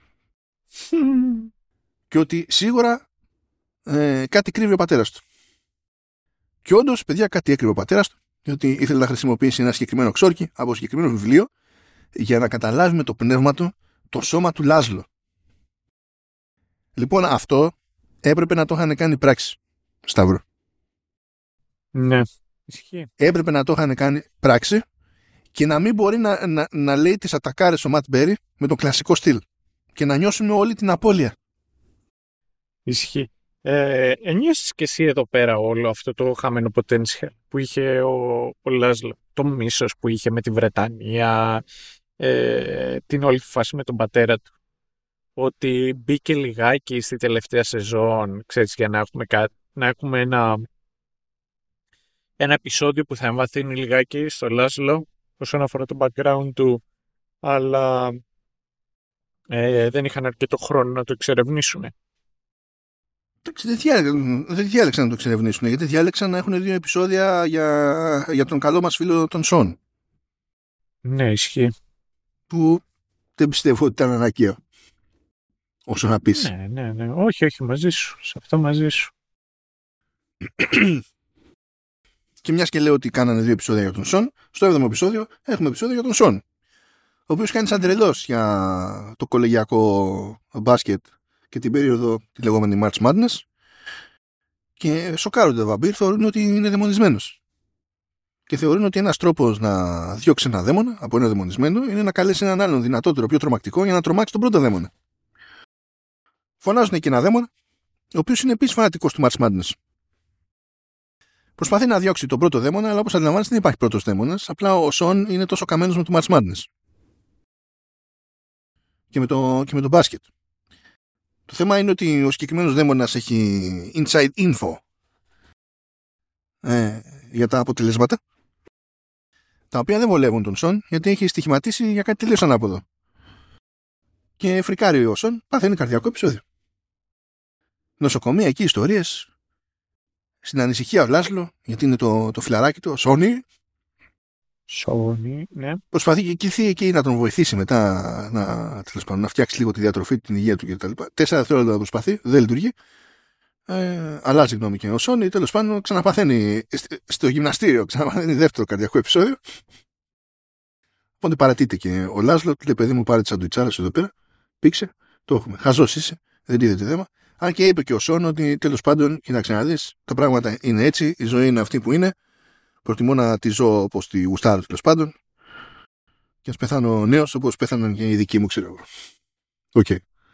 [SPEAKER 1] και ότι σίγουρα κάτι κρύβει ο πατέρας του. Και όντως, παιδιά, κάτι έκρυβε ο πατέρας του, διότι ήθελε να χρησιμοποιήσει ένα συγκεκριμένο ξόρκι από συγκεκριμένο βιβλίο για να καταλάβει με το πνεύμα του το σώμα του Λάσλο. Λοιπόν, αυτό έπρεπε να το είχαν κάνει πράξη, Σταύρο.
[SPEAKER 2] Ναι, ισχύει.
[SPEAKER 1] Έπρεπε να το είχαν κάνει πράξη και να μην μπορεί να λέει τις ατακάρες ο Ματ Μπέρι με τον κλασικό στυλ και να νιώσουμε όλη την απώλεια.
[SPEAKER 2] Ισχύει. Ένιωσες και εσύ εδώ πέρα όλο αυτό το χαμένο potential που είχε ο Λάσλο, το μίσος που είχε με τη Βρετανία, την όλη φάση με τον πατέρα του, ότι μπήκε λιγάκι στη τελευταία σεζόν, ξέρεις, για να έχουμε ένα επεισόδιο που θα εμβαθύνει λιγάκι στο Λάσλο όσον αφορά το background του, αλλά δεν είχαν αρκετό χρόνο να το εξερευνήσουν.
[SPEAKER 1] Δεν διάλεξαν να το εξερευνήσουν, γιατί διάλεξαν να έχουν 2 επεισόδια για τον καλό μας φίλο τον Σον.
[SPEAKER 2] Ναι, ισχύει.
[SPEAKER 1] Που δεν πιστεύω ότι ήταν αναγκαίο. Όσο να πεις.
[SPEAKER 2] Ναι. Όχι, μαζί σου. Σε αυτό μαζί σου.
[SPEAKER 1] Και μιας και λέω ότι κάνανε 2 επεισόδια για τον Σον, στο 7ο επεισόδιο έχουμε επεισόδιο για τον Σον, ο οποίος κάνει σαν τρελός για το κολεγιακό μπάσκετ και την περίοδο τη λεγόμενη March Madness και σοκάρονται τα βαμπύρ, θεωρούν ότι είναι δαιμονισμένος. Και θεωρούν ότι ένας τρόπος να διώξει ένα δαίμονα από ένα δαιμονισμένο είναι να καλέσει έναν άλλον δυνατότερο, πιο τρομακτικό για να τρομάξει τον πρώτο δαίμονα. Φωνάζουν και ένα δαίμονα, ο οποίος είναι επίσης φανατικός του March Madness. Προσπαθεί να διώξει τον πρώτο δαίμονα, αλλά όπως αντιλαμβάνεστε δεν υπάρχει πρώτος δαίμονας, απλά ο Σον είναι τόσο καμένος με το March Madness. Και με το μπάσκετ. Το θέμα είναι ότι ο συγκεκριμένος δαίμονας έχει inside info για τα αποτελέσματα, τα οποία δεν βολεύουν τον Σον, γιατί έχει στοιχηματίσει για κάτι τελείως ανάποδο. Και φρικάρει ο Σον, παθαίνει καρδιακό επεισόδιο. Νοσοκομεία, εκεί ιστορίες. Στην ανησυχία ο Λάσλο, γιατί είναι το φιλαράκι του, ο Σόνι.
[SPEAKER 2] Ναι.
[SPEAKER 1] Προσπαθεί και εκεί να τον βοηθήσει μετά να φτιάξει λίγο τη διατροφή, την υγεία του κτλ. 4 δευτερόλεπτα προσπαθεί, δεν λειτουργεί. Αλλάζει γνώμη και ο Σόνι, τέλος πάντων ξαναπαθαίνει στο γυμναστήριο, ξαναπαθαίνει δεύτερο καρδιακό επεισόδιο. Οπότε παρατείται και ο Λάσλο, του λέει παιδί μου πάρε τη σαντουιτσάρα εδώ πέρα, πήξε, το έχουμε. Χαζός είσαι, δεν είδε το θέμα. Αν και είπε και ο Σόν ότι τέλος πάντων, κοίταξε να δεις, τα πράγματα είναι έτσι, η ζωή είναι αυτή που είναι. Προτιμώ να τη ζω όπως τη γουστάρω τέλος πάντων. Και ας πεθάνω νέος όπως πέθαναν και οι δικοί μου, ξέρω εγώ. Οκ.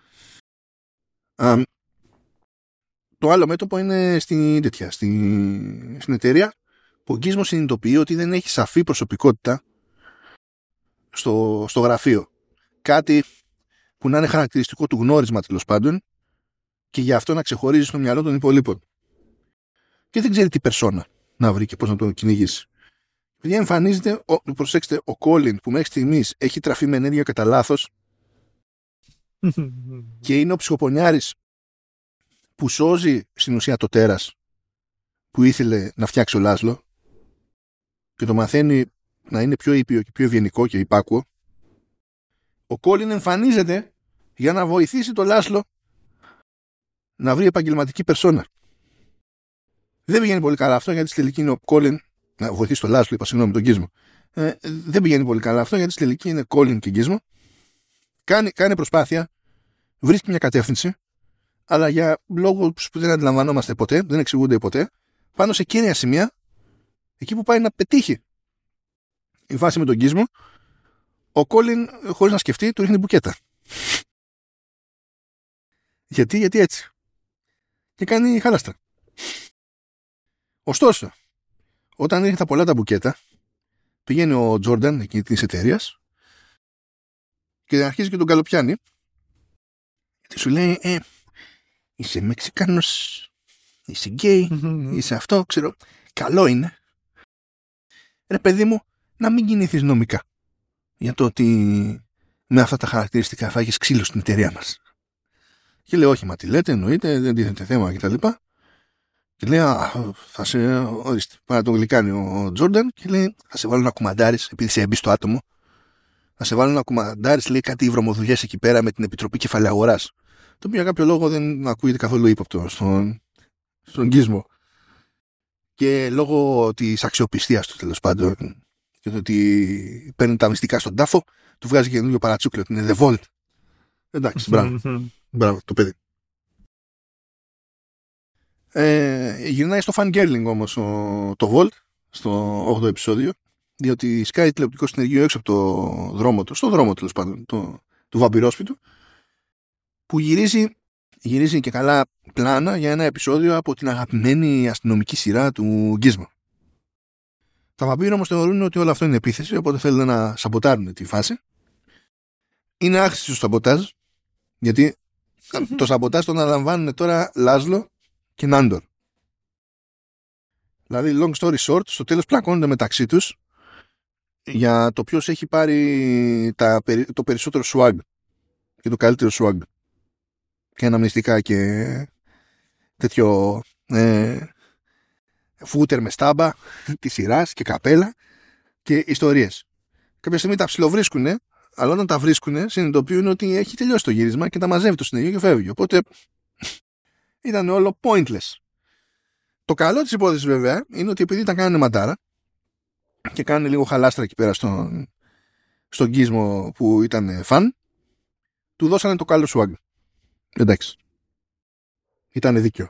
[SPEAKER 1] Το άλλο μέτωπο είναι στην εταιρεία που ο Γκίσμο συνειδητοποιεί ότι δεν έχει σαφή προσωπικότητα στο γραφείο. Κάτι που να είναι χαρακτηριστικό του γνώρισμα τέλος πάντων και γι' αυτό να ξεχωρίζει στο μυαλό των υπολείπων. Και δεν ξέρει τι περσόνα να βρει και πώς να το κυνηγήσει. Επειδή εμφανίζεται, προσέξτε, ο Colin που μέχρι στιγμής έχει τραφεί με ενέργεια κατά λάθος και είναι ο ψυχοπονιάρης που σώζει στην ουσία το τέρας που ήθελε να φτιάξει ο Λάσλο και το μαθαίνει να είναι πιο ήπιο και πιο ευγενικό και υπάκουο, ο Κόλιν εμφανίζεται για να βοηθήσει τον Λάσλο να βρει επαγγελματική περσόνα. Δεν πηγαίνει πολύ καλά αυτό, γιατί στη τελική είναι ο Κόλιν να βοηθήσει τον Λάσλο, είπα συγγνώμη, τον Γκίσμο. Δεν πηγαίνει πολύ καλά αυτό, γιατί στη τελική είναι Κόλιν και Γκίσμο. Κάνει προσπάθεια, βρίσκει μια κατεύθυνση, αλλά για λόγους που δεν αντιλαμβανόμαστε ποτέ, δεν εξηγούνται ποτέ, πάνω σε κύρια σημεία, εκεί που πάει να πετύχει η φάση με τον Γκίσμο, ο Κόλιν, χωρίς να σκεφτεί, του ρίχνει μπουκέτα. Γιατί έτσι. Και κάνει χάλαστρα. Ωστόσο, όταν ρίχνει τα πολλά τα μπουκέτα, πηγαίνει ο Τζόρνταν, εκεί της εταιρείας, και αρχίζει και τον καλοπιάνει. Και σου λέει, είσαι Μεξικάνος, είσαι γκέι, είσαι αυτό, ξέρω, καλό είναι. Ρε παιδί μου, να μην κινηθείς νομικά για το ότι με αυτά τα χαρακτηριστικά θα έχεις ξύλο στην εταιρεία μας. Και λέει, όχι, μα τι λέτε, εννοείται, δεν τίθεται θέμα κτλ. Και λέει, θα σε ορίστε. Πάει να τον γλυκάνει ο Τζόρνταν και λέει, θα σε βάλω να κουμαντάρεις, επειδή είσαι έμπιστο άτομο. Θα σε βάλω να κουμαντάρεις, λέει, κάτι βρωμοδουλειές εκεί πέρα με την Επιτροπή Κεφαλαίου Αγοράς. Το οποίο για κάποιο λόγο δεν ακούγεται καθόλου ύποπτο στον Γκίσμο. Και λόγω της αξιοπιστίας του, τέλος πάντων, και το ότι παίρνει τα μυστικά στον τάφο, του βγάζει και καινούριο παρατσούκλιο, ότι είναι The Vault. Εντάξει, μπράβο, το παιδί. Γυρνάει στο fangirling όμως το Vault, στο 8ο επεισόδιο, διότι σκάει τηλεοπτικό συνεργείο έξω από το δρόμο του, στο δρόμο τέλος πάντων, του βαμπυρόσπιτου, που γυρίζει και καλά πλάνα για ένα επεισόδιο από την αγαπημένη αστυνομική σειρά του Γκίσμο. Τα βαμπύροι όμως θεωρούν ότι όλο αυτό είναι επίθεση, οπότε θέλουν να σαμποτάρουν τη φάση. Είναι άχρηστο το σαμποτάζ, γιατί το σαμποτάζ το αναλαμβάνουν τώρα Λάσλο και Νάντορ. Δηλαδή, long story short, στο τέλος πλακώνονται μεταξύ τους για το ποιος έχει πάρει το περισσότερο swag και το καλύτερο swag. Και αναμνηστικά και τέτοιο φούτερ με στάμπα της σειράς και καπέλα και ιστορίες. Κάποια στιγμή τα ψιλοβρίσκουνε, αλλά όταν τα βρίσκουνε συνειδητοποιούν ότι έχει τελειώσει το γύρισμα και τα μαζεύει το συνεργείο και φεύγει. Οπότε ήταν όλο pointless. Το καλό της υπόθεσης βέβαια είναι ότι επειδή τα κάνουν μαντάρα και κάνουν λίγο χαλάστρα εκεί πέρα στον Γκίσμο που ήταν φαν, του δώσανε το καλό swag. Εντάξει. Ήταν δίκιο.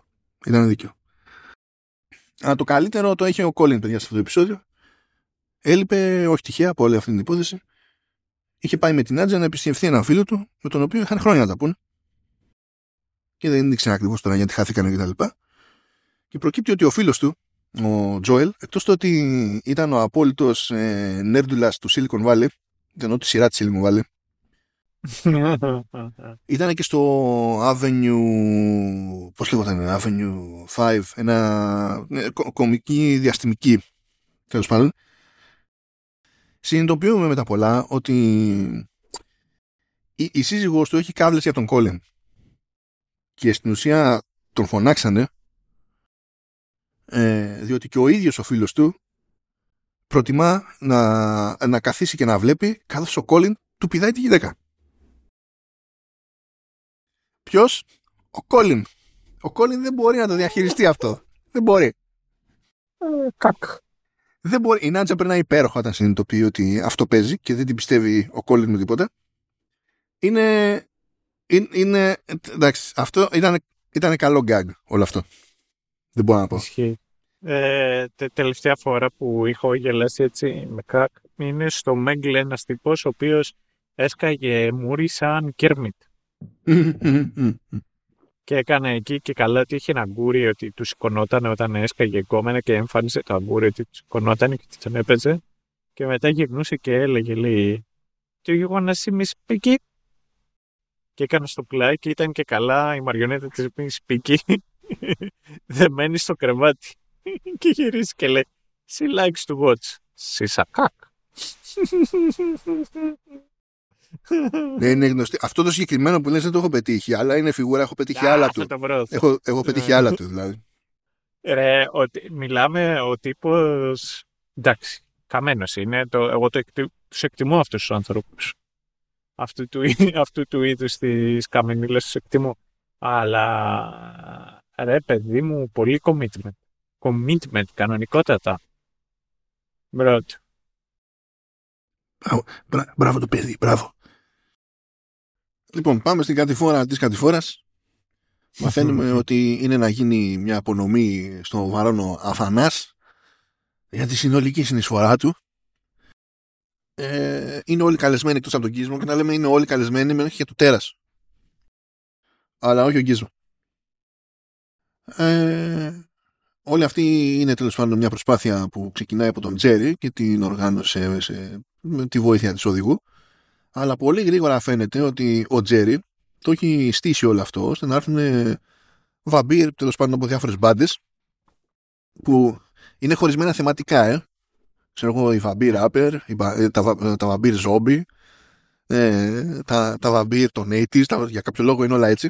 [SPEAKER 1] Αλλά το καλύτερο το είχε ο Κόλιν, παιδιά, σε αυτό το επεισόδιο. Έλειπε, όχι τυχαία, από όλη αυτή την υπόθεση. Είχε πάει με την Άντζα να επισκεφθεί έναν φίλο του, με τον οποίο είχαν χρόνια να τα πούν. Και δεν ήξερα ακριβώς τώρα γιατί χάθηκαν και τα λοιπά. Και προκύπτει ότι ο φίλος του, ο Τζόελ, εκτός το ότι ήταν ο απόλυτος νέρντουλας του Silicon Valley, ενώ τη σειρά της Silicon Valley, ήταν και στο Avenue, πώς λέγονταν, Avenue 5, ένα κομική διαστημική, τέλος πάντων. Συνειδητοποιούμε με τα πολλά ότι η σύζυγός του έχει κάβλες για τον Κόλιν και στην ουσία τον φωνάξανε διότι και ο ίδιος ο φίλος του προτιμά να καθίσει και να βλέπει καθώς ο Κόλιν του πηδάει τη γυναίκα. Ποιος? Ο Κόλιν. Ο Κόλιν δεν μπορεί να το διαχειριστεί αυτό. Δεν μπορεί. Δεν μπορεί. Η Νάντζα περνάει υπέροχα όταν συνειδητοποιεί ότι αυτό παίζει και δεν την πιστεύει ο Κόλιν με τίποτα. Είναι εντάξει, αυτό ήταν καλό γκάγκ όλο αυτό. Δεν μπορώ να πω.
[SPEAKER 2] Ισχύει. Τελευταία φορά που είχα γελάσει έτσι με κακ είναι στο Μέγκλ ένας τύπος ο οποίος έσκαγε μούρι σαν Κέρμιτ. Και έκανε εκεί και καλά ότι είχε ένα αγκούρι ότι του σηκωνόταν όταν έσκαγε γκόμενα και εμφάνισε το αγκούρι ότι του σηκωνόταν και τον έπαιζε. Και μετά γυρνούσε και έλεγε, λέει, Do you wanna see me speaky? Και έκανε στο πλάι και ήταν και καλά η μαριονέτα της Miss Speaky δεμένη στο κρεβάτι. Και γυρίζει και λέει, She likes to watch. She's a cock.
[SPEAKER 1] Δεν είναι γνωστή. Αυτό το συγκεκριμένο που λες δεν το έχω πετύχει, αλλά είναι φιγούρα, έχω πετύχει άλλα του. Έχω πετύχει άλλα του, δηλαδή.
[SPEAKER 2] Ρε, μιλάμε ο τύπος, εντάξει, Καμένος είναι. Εγώ τους εκτιμώ αυτούς τους ανθρώπους. Αυτού του είδους τις καμενίλες τους εκτιμώ. Αλλά ρε παιδί μου, πολύ commitment. Commitment, κανονικότατα. Μπράβο.
[SPEAKER 1] Μπράβο το παιδί, μπράβο. Λοιπόν, πάμε στην κατηφόρα της κατηφόρας. Μαθαίνουμε ότι είναι να γίνει μια απονομή στο Βαρόνο Αφανάς για τη συνολική συνεισφορά του. Είναι όλοι καλεσμένοι εκτός από τον Γκίζμο, και να λέμε είναι όλοι καλεσμένοι μέχρι και του τέρας. Αλλά όχι ο Γκίζμο. Όλη αυτή είναι τέλος πάντων μια προσπάθεια που ξεκινάει από τον Τζέρι και την οργάνωσε με τη βοήθεια της οδηγού. Αλλά πολύ γρήγορα φαίνεται ότι ο Τζέρι το έχει στήσει όλο αυτό ώστε να έρθουν βαμπύρ τέλος πάντων από διάφορες μπάντες που είναι χωρισμένα θεματικά. Ξέρω εγώ, οι βαμπύρ ράπερ, τα βαμπύρ ζόμπι, τα βαμπύρ των 80's, για κάποιο λόγο είναι όλα έτσι.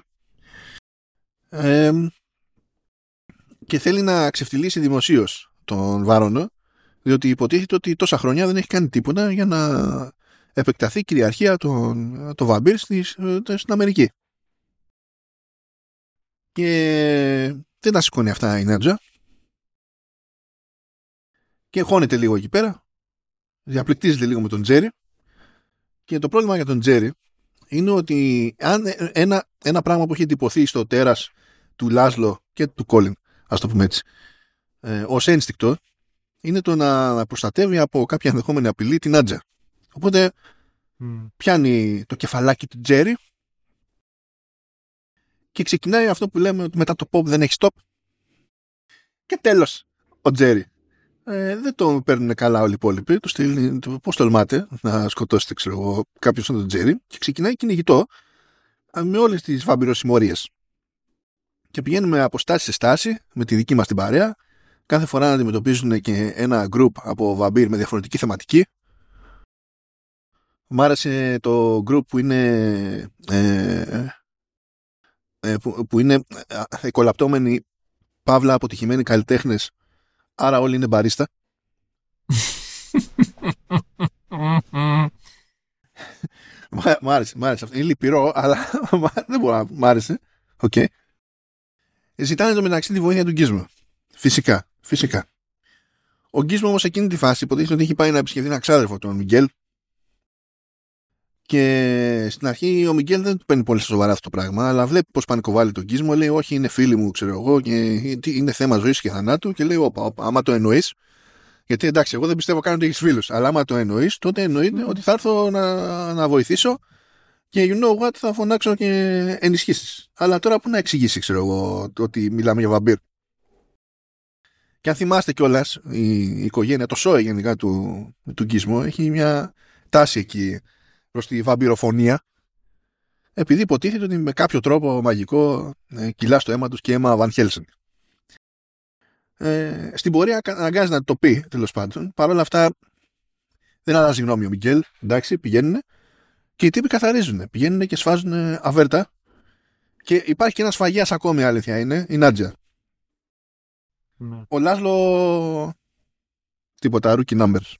[SPEAKER 1] Και θέλει να ξεφτυλίσει δημοσίως τον Βάρονο, διότι υποτίθεται ότι τόσα χρόνια δεν έχει κάνει τίποτα για να επεκταθεί η κυριαρχία των βαμπύρ στην Αμερική. Και δεν τα σηκώνει αυτά η Νάτζα. Και χώνεται λίγο εκεί πέρα. Διαπληκτίζεται λίγο με τον Τζέρι. Και το πρόβλημα για τον Τζέρι είναι ότι αν ένα πράγμα που έχει εντυπωθεί στο τέρας του Λάσλο και του Κόλιν, ας το πούμε έτσι, ως ένστικτο, είναι το να προστατεύει από κάποια ενδεχόμενη απειλή την Νάτζα. Οπότε πιάνει το κεφαλάκι του Τζέρι και ξεκινάει αυτό που λέμε ότι μετά το pop δεν έχει stop. Και τέλος ο Τζέρι. Δεν το παίρνουν καλά όλοι οι υπόλοιποι. Του στείλει, πώς τολμάτε να σκοτώσετε, ξέρω εγώ, κάποιον σαν τον Τζέρι, και ξεκινάει κυνηγητό με όλες τις βαμπυροσημωρίες. Και πηγαίνουμε από στάση σε στάση με τη δική μας την παρέα. Κάθε φορά να αντιμετωπίζουν και ένα group από βαμπύρ με διαφορετική θεματική. Μ' άρεσε το group που είναι που είναι εκολαπτώμενοι παύλα αποτυχημένοι καλλιτέχνες, άρα όλοι είναι μπαρίστα. Μ' άρεσε αυτό. Είναι λυπηρό, αλλά δεν μπορώ να μ' άρεσε. Okay. Ζητάνε το μεταξύ τη βοήθεια του Γκίζμο. Φυσικά. Ο Γκίζμο όμως εκείνη τη φάση υποτίθεται ότι έχει πάει να επισκεφτεί ένα ξάδερφο, τον Μιγγέλ. Και στην αρχή ο Μιγγέλ δεν του παίρνει πολύ σοβαρά αυτό το πράγμα, αλλά βλέπει πως πανικοβάλλει τον Γκίζμο. Λέει, όχι, είναι φίλοι μου, ξέρω εγώ, και είναι θέμα ζωής και θανάτου. Και λέει, όπα, άμα το εννοείς. Γιατί εντάξει, εγώ δεν πιστεύω καν ότι έχεις φίλους. Αλλά άμα το εννοείς, τότε εννοείται ότι θα έρθω να βοηθήσω. Και you know what, θα φωνάξω και ενισχύσεις. Αλλά τώρα που να εξηγήσει, ξέρω εγώ, ότι μιλάμε για βαμπύρ. Και αν θυμάστε κιόλας, η οικογένεια, το σόι γενικά του Γκίζμο, έχει μια τάση εκεί προς τη βαμπυροφωνία, επειδή υποτίθεται ότι με κάποιο τρόπο μαγικό κυλά στο αίμα τους και αίμα Βαν Χέλσινγκ. Στην πορεία αναγκάζει να το πει, τέλος πάντων. Παρ' όλα αυτά δεν αλλάζει γνώμη ο Μιγγέλ. Εντάξει, πηγαίνουν και οι τύποι καθαρίζουν. Πηγαίνουν και σφάζουν αβέρτα. Και υπάρχει και ένα σφαγιάς ακόμη, αλήθεια είναι, η Νάτζα. Ναι. Ο Λάσλο τίποτα, rookie numbers.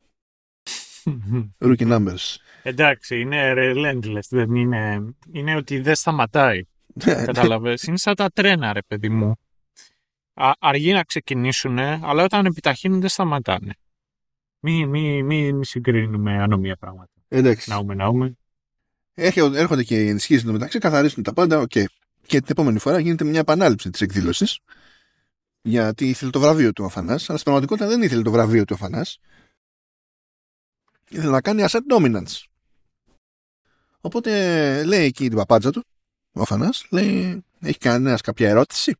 [SPEAKER 1] Rookie numbers.
[SPEAKER 2] Εντάξει, είναι relentless, δεν είναι ότι δεν σταματάει. Κατάλαβες, είναι σαν τα τρένα, ρε παιδί μου. Αργεί να ξεκινήσουν, αλλά όταν επιταχύνουν δεν σταματάνε. Μη συγκρίνουμε ανομία πράγματα.
[SPEAKER 1] Εντάξει.
[SPEAKER 2] Ναούμε.
[SPEAKER 1] Έρχονται και οι ενισχύσεις μεταξύ, καθαρίζουν τα πάντα, okay. Και την επόμενη φορά γίνεται μια επανάληψη της εκδήλωσης, γιατί ήθελε το βραβείο του Αφανάς, αλλά στην πραγματικότητα δεν ήθελε το βραβείο του Αφανάς. Ήθελε να κάνει asset dominance. Οπότε λέει εκεί την παπάντζα του, ο Αφανάς, λέει, έχει κανένας κάποια ερώτηση?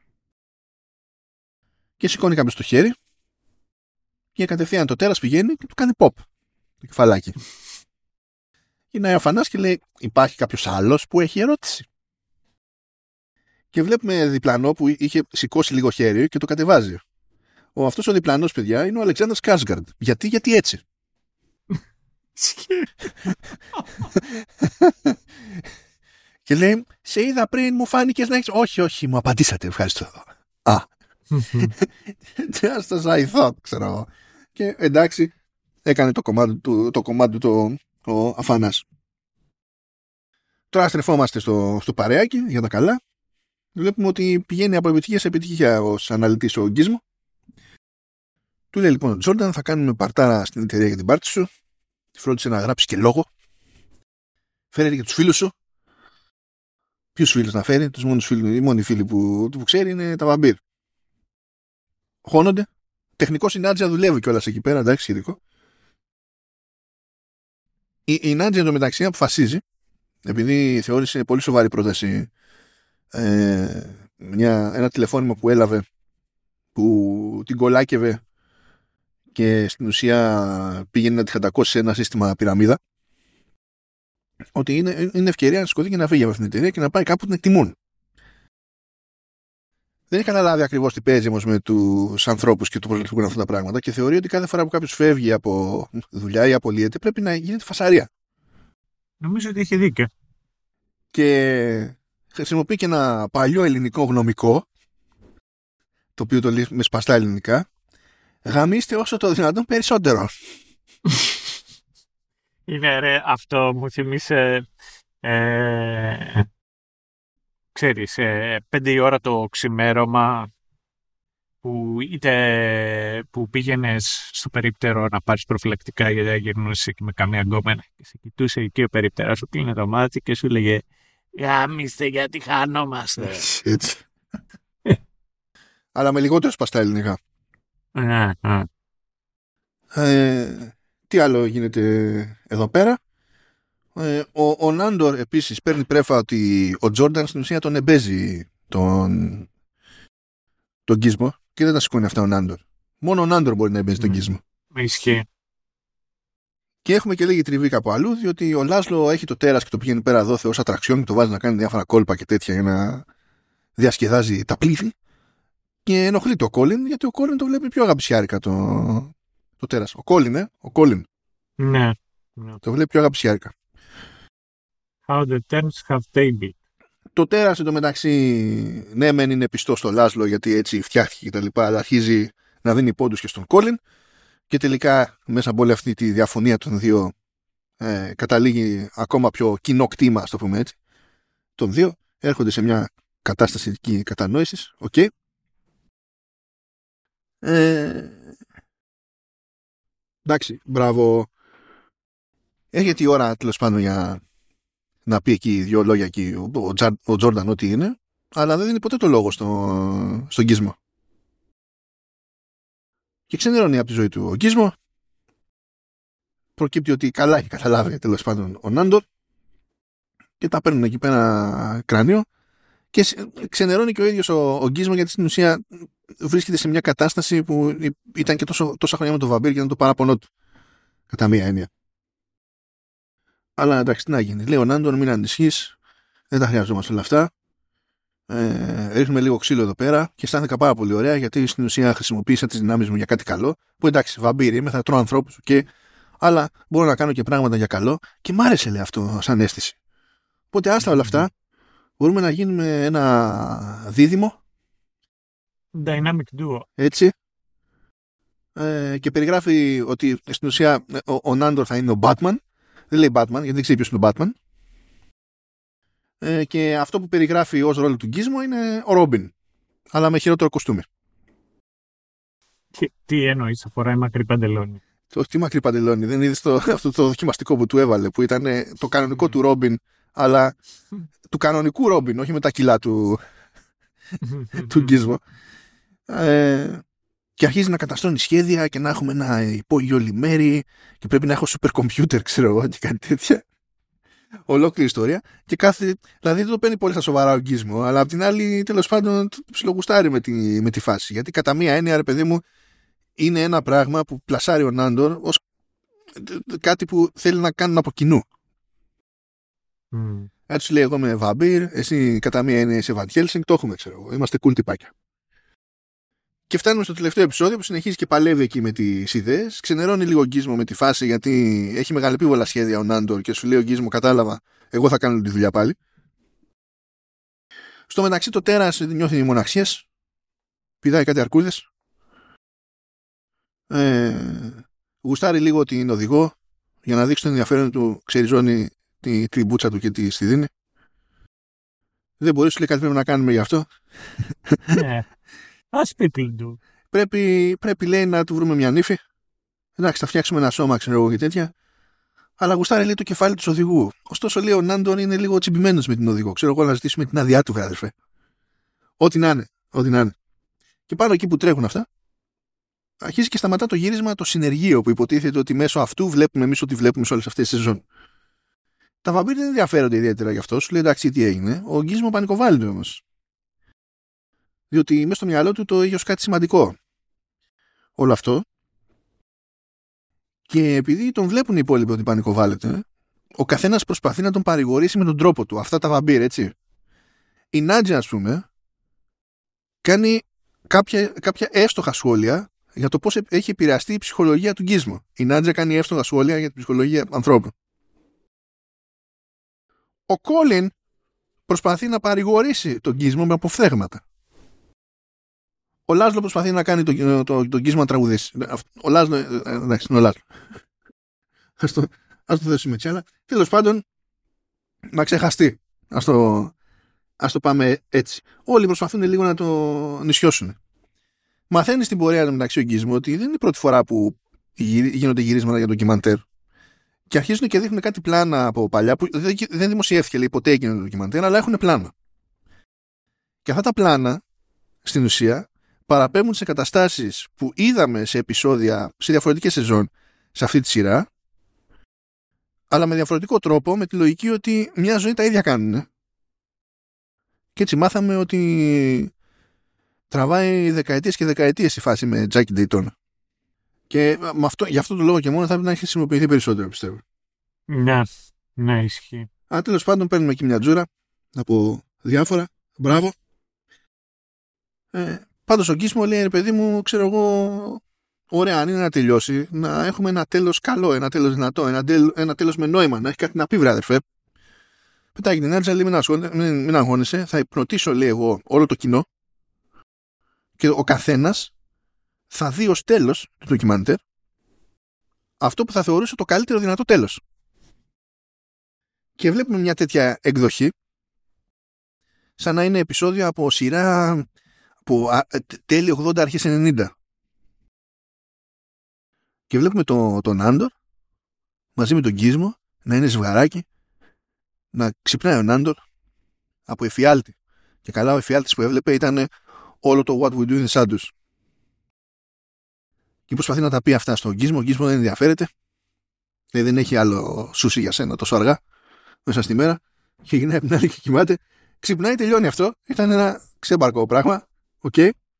[SPEAKER 1] Και σηκώνει κάποιος το χέρι και κατευθείαν το τέρας πηγαίνει και του κάνει pop το κεφαλάκι. Γυρνάει ο Αφανάς και λέει, υπάρχει κάποιος άλλος που έχει ερώτηση? Και βλέπουμε διπλανό που είχε σηκώσει λίγο χέρι και το κατεβάζει. Αυτός ο διπλανός, παιδιά, είναι ο Αλεξάνδρας Σκάρσγκαρντ. Γιατί έτσι? Και λέει, σε είδα πριν, μου φάνηκες να έχεις... Όχι, μου απαντήσατε, ευχαριστώ. Just as I thought, ξέρω εγώ. και εντάξει, έκανε το κομμάτι του ο Αφανάς. Τώρα στρεφόμαστε στο παρεάκι για τα καλά. Βλέπουμε ότι πηγαίνει από επιτυχία σε επιτυχία ως αναλυτής ο Γκίσμο. Του λέει λοιπόν ο Τζόρνταν, θα κάνουμε παρτάρα στην εταιρεία για την πάρτι σου. Φρόντισε να γράψει και λόγο. Φέρε και τους φίλους σου. Ποιους φίλους να φέρει? Τους μόνους φίλους, οι μόνοι φίλοι που ξέρει είναι τα βαμπύρ. Χώνονται. Τεχνικός η Νάτζια δουλεύει κιόλας εκεί πέρα, εντάξει, σχετικό. Η Νάτζια εντωμεταξύ αποφασίζει, επειδή θεώρησε πολύ σοβαρή πρόταση ένα τηλεφώνημα που έλαβε, που την κολάκευε και στην ουσία πήγαινε να τη χαντακώσει σε ένα σύστημα πυραμίδα, ότι είναι ευκαιρία να σηκωθεί και να φύγει από αυτήν την εταιρεία και να πάει κάπου που την εκτιμούν. Δεν έχει καταλάβει ακριβώς τι παίζει όμως με τους ανθρώπους και το πώς λειτουργούν αυτά τα πράγματα και θεωρεί ότι κάθε φορά που κάποιος φεύγει από δουλειά ή απολύεται πρέπει να γίνεται φασαρία.
[SPEAKER 2] Νομίζω ότι έχει δίκιο.
[SPEAKER 1] Και χρησιμοποιεί και ένα παλιό ελληνικό γνωμικό, το οποίο το λέει με σπαστά ελληνικά. Γαμίστε όσο το δυνατόν περισσότερο.
[SPEAKER 2] Είναι ρε, αυτό μου θυμίσε ξέρεις, 5 η ώρα το ξημέρωμα που πήγαινες στο περίπτερο να πάρεις προφυλακτικά γιατί δεν γυρνούσε και με καμία γκόμενα και σε κοιτούσε εκεί ο περίπτερας σου, κλείνε το μάτι και σου λέγε γάμιστε γιατί χανόμαστε.
[SPEAKER 1] Έτσι. Αλλά με λιγότερο σπαστά ελληνικά. Τι άλλο γίνεται εδώ πέρα? Ο Νάντορ επίσης παίρνει πρέφα ότι ο Τζόρνταν στην ουσία τον εμπέζει τον Γκίσμο και δεν τα σηκώνει αυτά ο Νάντορ. Μόνο ο Νάντορ μπορεί να εμπέζει τον Γκίσμο.
[SPEAKER 2] Ισχύει.
[SPEAKER 1] Και έχουμε και λέγει τριβή κάπου αλλού, διότι ο Λάσλο έχει το τέρας και το πηγαίνει πέρα εδώ ως ατραξιόν και το βάζει να κάνει διάφορα κόλπα και τέτοια για να διασκεδάζει τα πλήθη. Και ενοχλεί το Κόλιν, γιατί ο Κόλιν το βλέπει πιο αγαπησιάρικα το τέρας. Ο Κόλιν.
[SPEAKER 2] Ναι.
[SPEAKER 1] Το βλέπει πιο αγαπησιάρικα.
[SPEAKER 2] How the terms have tabled.
[SPEAKER 1] Το τέρας εντωμεταξύ ναι μεν είναι πιστό στο Λάσλο γιατί έτσι φτιάχτηκε και τα λοιπά, αλλά αρχίζει να δίνει πόντους και στον Κόλιν και τελικά μέσα από όλη αυτή τη διαφωνία των δύο καταλήγει ακόμα πιο κοινό κτήμα, ας το πούμε έτσι. Των δύο έρχονται σε μια κατάσταση κατανόησης. Οκ. Εντάξει, μπράβο. Έρχεται η ώρα τέλος πάντων για να πει εκεί δύο λόγια εκεί ο Τζόρνταν ό,τι είναι, αλλά δεν δίνει ποτέ το λόγο στον Γκίσμο. Και ξενερώνει από τη ζωή του ο Γκίσμο. Προκύπτει ότι καλά έχει καταλάβει τέλος πάντων ο Νάντορ και τα παίρνουν εκεί πέρα κράνιο και ξενερώνει και ο ίδιος ο Γκίσμο γιατί στην ουσία βρίσκεται σε μια κατάσταση που ήταν και τόσα χρόνια με τον βαμπύρ και ήταν το παράπονο του κατά μία έννοια. Αλλά εντάξει, τι να γίνει. Λέει ο Νάντορ, μην ανησυχείς, δεν τα χρειαζόμαστε όλα αυτά. Ρίχνουμε λίγο ξύλο εδώ πέρα και αισθάνθηκα πάρα πολύ ωραία γιατί στην ουσία χρησιμοποίησα τις δυνάμεις μου για κάτι καλό. Που εντάξει, βαμπύρι είμαι, θα τρώω ανθρώπους, okay, αλλά μπορώ να κάνω και πράγματα για καλό και μ' άρεσε, λέει, αυτό σαν αίσθηση. Οπότε άστα όλα αυτά, μπορούμε να γίνουμε ένα δίδυμο.
[SPEAKER 2] Dynamic duo.
[SPEAKER 1] Έτσι. Και περιγράφει ότι στην ουσία ο Νάντορ θα είναι ο Batman. Δεν λέει Batman, γιατί δεν ξέρει ποιος είναι ο Batman. Και αυτό που περιγράφει ως ρόλο του Γκίσμο είναι ο Ρόμπιν. Αλλά με χειρότερο κοστούμι.
[SPEAKER 2] Τι εννοείς, αφορά η μακρύ παντελόνι?
[SPEAKER 1] Τι μακρύ παντελόνι? Δεν είδες αυτό το δοκιμαστικό που του έβαλε, που ήταν το κανονικό του Ρόμπιν, αλλά του κανονικού Ρόμπιν, όχι με τα κιλά του Γκίσμο. Και αρχίζει να καταστρώνει σχέδια και να έχουμε ένα υπόγειο λιμέρι και πρέπει να έχω super computer, ξέρω εγώ, και κάτι τέτοια. Ολόκληρη ιστορία. Και δηλαδή δεν το παίρνει πολύ στα σοβαρά ο Γκίσμο, αλλά απ' την άλλη τέλος πάντων ψιλογουστάρει με τη φάση. Γιατί κατά μία έννοια, ρε παιδί μου, είναι ένα πράγμα που πλασάρει ο Νάντορ ως κάτι που θέλει να κάνουν από κοινού. Έτσι λέει, εγώ είμαι βαμπύρ, εσύ κατά μία έννοια είσαι Βαν Χέλσινγκ, το έχουμε, ξέρω εγώ. Είμαστε cool τυπάκια. Και φτάνουμε στο τελευταίο επεισόδιο που συνεχίζει και παλεύει εκεί με τις ιδέες. Ξενερώνει λίγο ο Γκίσμο με τη φάση γιατί έχει μεγαλεπίβολα σχέδια ο Νάντορ και σου λέει ο Γκίσμο, κατάλαβα, εγώ θα κάνω τη δουλειά πάλι. Στο μεταξύ το τέρας νιώθει μοναξιές. Πηδάει κάτι αρκούδες. Γουστάρει λίγο την οδηγό για να δείξει το ενδιαφέρον του, ξεριζώνει την μπούτσα του και στη δίνει. Δεν μπορεί, σου λέει κάτι πρέπει να κάνουμε γι' αυτό.
[SPEAKER 2] Ναι. Ας people do.
[SPEAKER 1] Πρέπει λέει να του βρούμε μια νύφη. Εντάξει, θα φτιάξουμε ένα σώμα, ξέρω εγώ και τέτοια. Αλλά γουστάρει λέει το κεφάλι του οδηγού. Ωστόσο λέει ο Νάντορ είναι λίγο τσιμπημένος με την οδηγό. Ξέρω εγώ να ζητήσουμε την άδειά του, αδερφέ. Ό,τι να είναι. Και πάνω εκεί που τρέχουν αυτά, αρχίζει και σταματά το γύρισμα το συνεργείο που υποτίθεται ότι μέσω αυτού βλέπουμε εμείς ό,τι βλέπουμε σε όλες αυτές τις σεζόν. Τα βαμπύρια δεν ενδιαφέρονται ιδιαίτερα γι' αυτό. Σου λέει εντάξει, τι έγινε. Ο Γκίσμο πανικοβάλλεται όμως. Διότι μέσα στο μυαλό του το έχει ως κάτι σημαντικό. Όλο αυτό. Και επειδή τον βλέπουν οι υπόλοιποι ότι πανικοβάλλεται, ο καθένας προσπαθεί να τον παρηγορήσει με τον τρόπο του. Αυτά τα βαμπύρ, έτσι. Η Νάντζια, ας πούμε, κάνει κάποια εύστοχα σχόλια για το πώς έχει επηρεαστεί η ψυχολογία του Γκίσμο. Η Νάντζια κάνει εύστοχα σχόλια για την ψυχολογία ανθρώπων. Ο Κόλιν προσπαθεί να παρηγορήσει τον Γκίσμο με αποφθέγματα. Ο Λάσλο προσπαθεί να κάνει τον Γκίσμο να τραγουδήσει. Ο Λάσλο, εντάξει, είναι ο Λάσλο. Ας το θέσουμε έτσι, αλλά τέλος πάντων να ξεχαστεί. Ας το πάμε έτσι. Όλοι προσπαθούν λίγο να το νησιώσουν. Μαθαίνει στην πορεία μεταξύ ο Γκίσμο ότι δεν είναι η πρώτη φορά που γίνονται γυρίσματα για ντοκιμαντέρ. Και αρχίζουν και δείχνουν κάτι πλάνα από παλιά που δεν δημοσιεύτηκε, λέει, ποτέ έγινε το ντοκιμαντέρ, αλλά έχουν πλάνα. Και αυτά τα πλάνα, στην ουσία, παραπέμπουν σε καταστάσεις που είδαμε σε επεισόδια, σε διαφορετικές σεζόν, σε αυτή τη σειρά, αλλά με διαφορετικό τρόπο, με τη λογική ότι μια ζωή τα ίδια κάνουν. Και έτσι μάθαμε ότι τραβάει δεκαετίες και δεκαετίες η φάση με Τζάκι Ντέιτον. Και γι' αυτό το λόγο και μόνο θα πρέπει να έχει χρησιμοποιηθεί περισσότερο, πιστεύω.
[SPEAKER 2] Ναι, ισχύει.
[SPEAKER 1] Αλλά τέλος πάντων παίρνουμε εκεί μια τζούρα από διάφορα. Μπράβο. Πάντως ο Γκίσμο λέει, ρε παιδί μου, ξέρω εγώ, ωραία, αν είναι να τελειώσει, να έχουμε ένα τέλος καλό, ένα τέλος δυνατό, ένα τέλος με νόημα, να έχει κάτι να πει, βρε αδερφέ. Πετάει την Νάντζα, λέει, μην αγχώνεσαι, θα υπνοτήσω, λέει, εγώ όλο το κοινό και ο καθένας θα δει ως τέλος του ντοκιμαντέρ αυτό που θα θεωρούσε το καλύτερο δυνατό τέλος. Και βλέπουμε μια τέτοια εκδοχή σαν να είναι επεισόδιο από σειρά από τέλη 80 αρχές 90. Και βλέπουμε τον Άντορ μαζί με τον Γκίσμο να είναι ζευγαράκι, να ξυπνάει ο Άντορ από εφιάλτη. Και καλά ο εφιάλτης που έβλεπε ήταν όλο το What We Do in the Shadows. Και προσπαθεί να τα πει αυτά στον Γκίσμο. Ο Γκίσμο δεν ενδιαφέρεται. Δεν έχει άλλο σούσι για σένα τόσο αργά μέσα στη μέρα. Και γυρνάει από την άλλη και κοιμάται. Ξυπνάει, τελειώνει αυτό. Ήταν ένα ξέμπαρκο πράγμα. Οκ.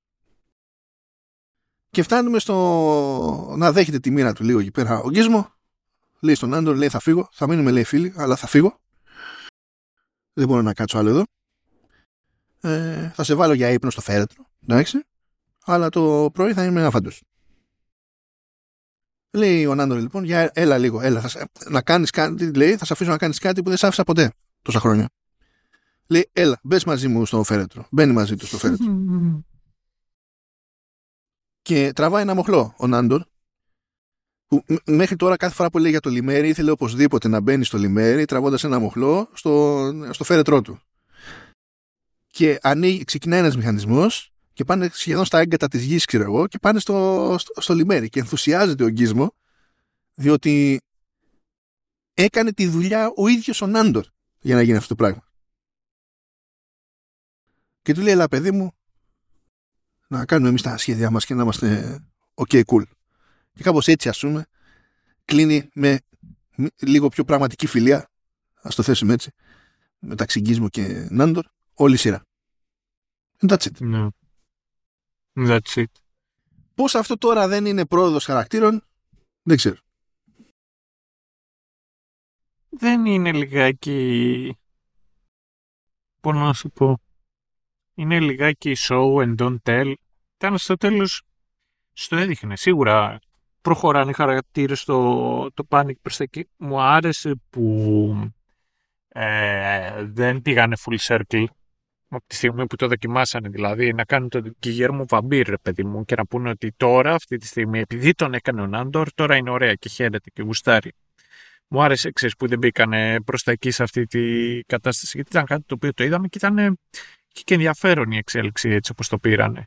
[SPEAKER 1] Και φτάνουμε στο να δέχεται τη μοίρα του λίγο εκεί πέρα ο Γκίσμο. Λέει στον Άντορ, λέει θα φύγω. Θα μείνουμε, λέει, φίλοι, αλλά θα φύγω. Δεν μπορώ να κάτσω άλλο εδώ. Θα σε βάλω για ύπνο στο φέρετρο. Εντάξει. Αλλά το πρωί θα είμαι άφαντος. Λέει ο Νάντορ λοιπόν, έλα λίγο, να κάνεις κάτι, λέει, θα σε αφήσω να κάνεις κάτι που δεν σ' άφησα ποτέ τόσα χρόνια. Λέει, έλα, μπες μαζί μου στο φέρετρο. Μπαίνει μαζί του στο φέρετρο. Και τραβάει ένα μοχλό ο Νάντορ, που μέχρι τώρα κάθε φορά που λέει για το λιμέρι ήθελε οπωσδήποτε να μπαίνει στο λιμέρι τραβώντας ένα μοχλό στο φέρετρό του. Και ξεκινάει ένας μηχανισμός και πάνε σχεδόν στα έγκατα της γης, ξέρω εγώ, και πάνε στο λιμέρι. Και ενθουσιάζεται ο Γκίσμο, διότι έκανε τη δουλειά ο ίδιος ο Νάντορ για να γίνει αυτό το πράγμα. Και του λέει, έλα παιδί μου, να κάνουμε εμείς τα σχέδιά μας και να είμαστε ok, cool. Και κάπως έτσι, ας πούμε, κλείνει με λίγο πιο πραγματική φιλία, ας το θέσουμε έτσι, μεταξύ Γκίσμο και Νάντορ, όλη η σειρά. And that's it.
[SPEAKER 2] No. That's it.
[SPEAKER 1] Πώς αυτό τώρα δεν είναι πρόοδος χαρακτήρων, δεν ξέρω.
[SPEAKER 2] Δεν είναι λιγάκι... Πώς να σου πω... Είναι λιγάκι show and don't tell. Ήταν στο τέλος... Στο έδειχνε. Σίγουρα προχωράνε οι χαρακτήρες το panic προς τα εκεί. Μου άρεσε που δεν πήγανε full circle από τη στιγμή που το δοκιμάσανε, δηλαδή να κάνουν τον Γκιγέρμο Βαμπύρ, ρε παιδί μου, και να πούνε ότι τώρα, αυτή τη στιγμή, επειδή τον έκανε ο Νάντορ, τώρα είναι ωραία και χαίρεται και γουστάρει. Μου άρεσε, ξέρεις, που δεν μπήκανε προς τα εκεί σε αυτή τη κατάσταση, γιατί ήταν κάτι το οποίο το είδαμε και ήταν και ενδιαφέρον η εξέλιξη έτσι όπως το πήρανε.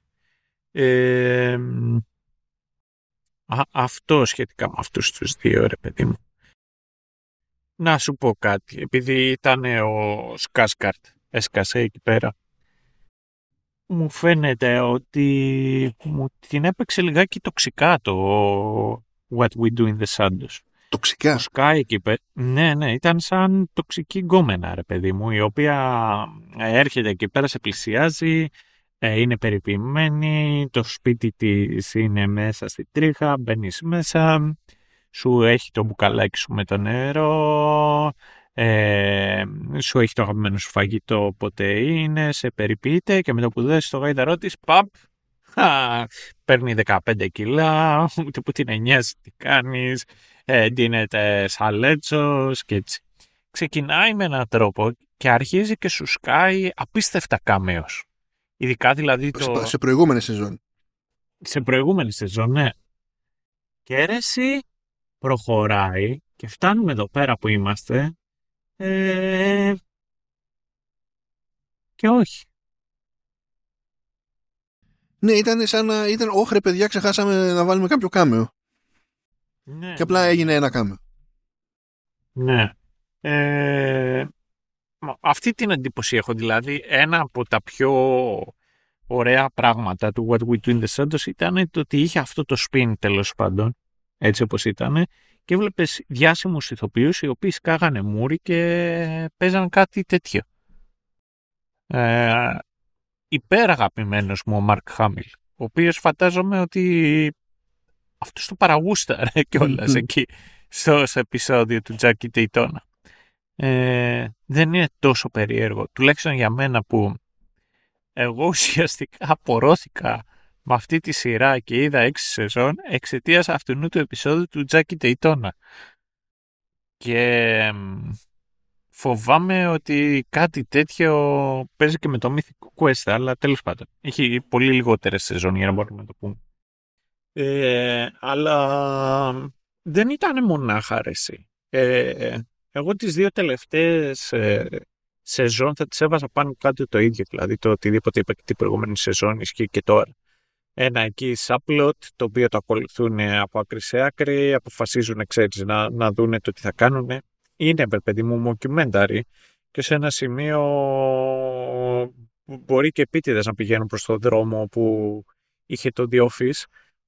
[SPEAKER 2] Αυτό σχετικά με αυτούς τους δύο, ρε παιδί μου. Να σου πω κάτι, επειδή ήταν ο Σκάσκαρτ, έσκασε εκεί πέρα. Μου φαίνεται ότι μου την έπαιξε λιγάκι τοξικά το What We Do in the Shadows.
[SPEAKER 1] Τοξικά.
[SPEAKER 2] Σκάει εκεί πέρα. Ναι, ήταν σαν τοξική γκόμενα, ρε παιδί μου, η οποία έρχεται εκεί πέρα, σε πλησιάζει, είναι περιποιημένη, το σπίτι της είναι μέσα στη τρίχα, μπαίνεις μέσα, σου έχει το μπουκαλάκι σου με το νερό, σου έχει το αγαπημένο σου φαγητό, όποτε είναι, σε περιποιείται και με το που δώσεις το γάιδαρό της, παπ, παίρνει 15 κιλά, ούτε που την νοιάζει τι κάνεις, ντύνεται σαλέτσος και έτσι. Ξεκινάει με έναν τρόπο και αρχίζει και σου σκάει απίστευτα κάμεος. Ειδικά δηλαδή
[SPEAKER 1] σε προηγούμενη σεζόν.
[SPEAKER 2] Σε προηγούμενη σεζόν, ναι. Και αίρεση προχωράει και φτάνουμε εδώ πέρα που είμαστε και όχι.
[SPEAKER 1] Ναι, ήταν σαν να ήταν όχρε παιδιά, ξεχάσαμε να βάλουμε κάποιο κάμεο.
[SPEAKER 2] Ναι,
[SPEAKER 1] και απλά έγινε ένα κάμεο.
[SPEAKER 2] Ναι. Αυτή την εντύπωση έχω, δηλαδή ένα από τα πιο ωραία πράγματα του What We Do in the Shadows ήταν το ότι είχε αυτό το spin, τέλος πάντων, έτσι όπως ήταν, και έβλεπες διάσημους ηθοποιούς οι οποίοι σκάγανε μούρι και παίζαν κάτι τέτοιο. Υπεραγαπημένος μου ο Μαρκ Χάμιλ, ο οποίος φαντάζομαι ότι αυτός το παραγούσταρε κιόλας εκεί στο επεισόδιο του Τζάκι Ντέιτονα. Δεν είναι τόσο περίεργο, τουλάχιστον για μένα, που εγώ ουσιαστικά απορρώθηκα με αυτή τη σειρά και είδα 6 σεζόν εξαιτίας αυτού του επεισόδιου του Τζάκι Ντέιτονα. Και φοβάμαι ότι κάτι τέτοιο παίζει και με το Mythic Quest, αλλά τέλος πάντων έχει πολύ λιγότερες σεζόν για να μπορούμε να το πούμε. Αλλά δεν ήταν μονάχα αρέσει. Εγώ τις 2 τελευταίες σεζόν θα τις έβαζα πάνω κάτω το ίδιο, δηλαδή το οτιδήποτε είπα και την προηγούμενη σεζόν ισχύει και τώρα. Ένα εκεί subplot, το οποίο το ακολουθούν από άκρη σε άκρη, αποφασίζουν, ξέρεις, να δούνε το τι θα κάνουν. Είναι, παιδί μου, mockumentary και σε ένα σημείο μπορεί και επίτηδες να πηγαίνουν προς τον δρόμο που είχε το The Office,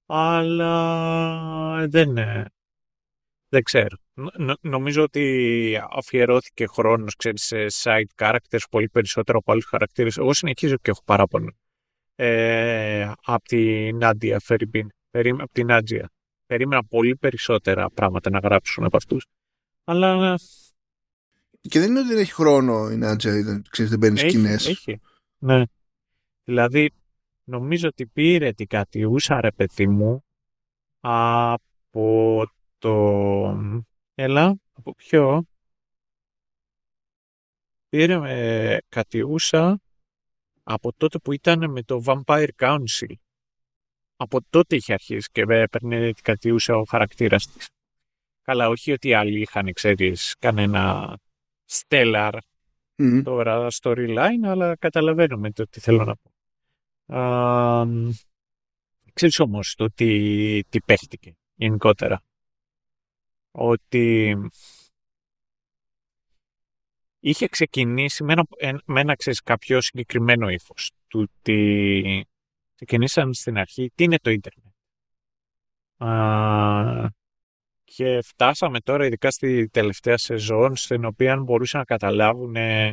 [SPEAKER 2] αλλά δεν ξέρω. Νομίζω ότι αφιερώθηκε χρόνος, ξέρεις, σε side characters πολύ περισσότερο από άλλους χαρακτήρες. Εγώ συνεχίζω και έχω παράπονο από την Νάντια Φεριμπίν, από την Άντζια. Περίμενα πολύ περισσότερα πράγματα να γράψουν από αυτούς. Αλλά...
[SPEAKER 1] Και δεν είναι ότι δεν έχει χρόνο η Νάντζια, ξέρεις, δεν παίρνει σκηνές.
[SPEAKER 2] Έχει. Ναι. Δηλαδή, νομίζω ότι πήρε την Κατιούσα, ρε παιδί μου, από το... από ποιο? Πήρε Κατιούσα από τότε που ήταν με το Vampire Council. Από τότε είχε αρχίσει και έπαιρνε την Κατιούσα ο χαρακτήρας της. Καλά, όχι ότι άλλοι είχαν, ξέρεις, κανένα stellar τώρα storyline, αλλά καταλαβαίνουμε το τι θέλω να πω. Ξέρεις όμως το τι παίχτηκε γενικότερα. Ότι είχε ξεκινήσει με ένα ξέρεις, κάποιο συγκεκριμένο ύφος. Του ότι ξεκινήσαν στην αρχή τι είναι το ίντερνετ. Και φτάσαμε τώρα ειδικά στη τελευταία σεζόν, στην οποία μπορούσαν να καταλάβουν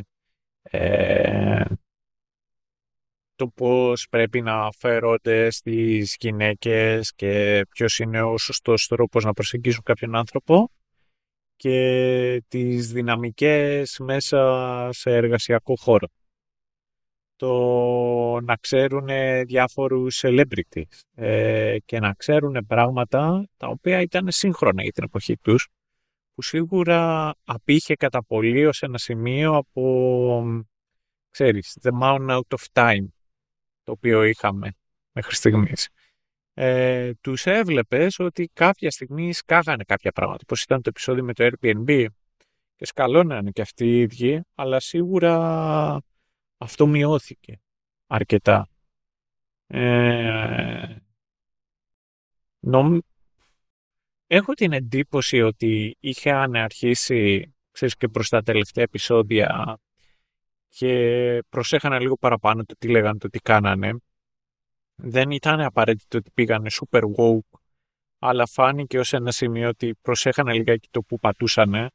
[SPEAKER 2] το πώς πρέπει να φέρονται στις γυναίκες και ποιος είναι ο σωστός τρόπος να προσεγγίσουν κάποιον άνθρωπο και τις δυναμικές μέσα σε εργασιακό χώρο. Το να ξέρουν διάφορους celebrities και να ξέρουν πράγματα τα οποία ήταν σύγχρονα για την εποχή τους, που σίγουρα απήχε κατά πολύ ως ένα σημείο από, ξέρεις, the amount out of time το οποίο είχαμε μέχρι στιγμής. Τους έβλεπες ότι κάποια στιγμή σκάγανε κάποια πράγματα, όπως ήταν το επεισόδιο με το Airbnb και σκαλώνανε και αυτοί οι ίδιοι, αλλά σίγουρα αυτό μειώθηκε αρκετά. Έχω την εντύπωση ότι είχαν αρχίσει, ξέρεις, και προς τα τελευταία επεισόδια και προσέχανε λίγο παραπάνω το τι λέγανε, το τι κάνανε. Δεν ήταν απαραίτητο ότι πήγανε super woke, αλλά φάνηκε ως ένα σημείο ότι προσέχανε λιγάκι το που πατούσανε.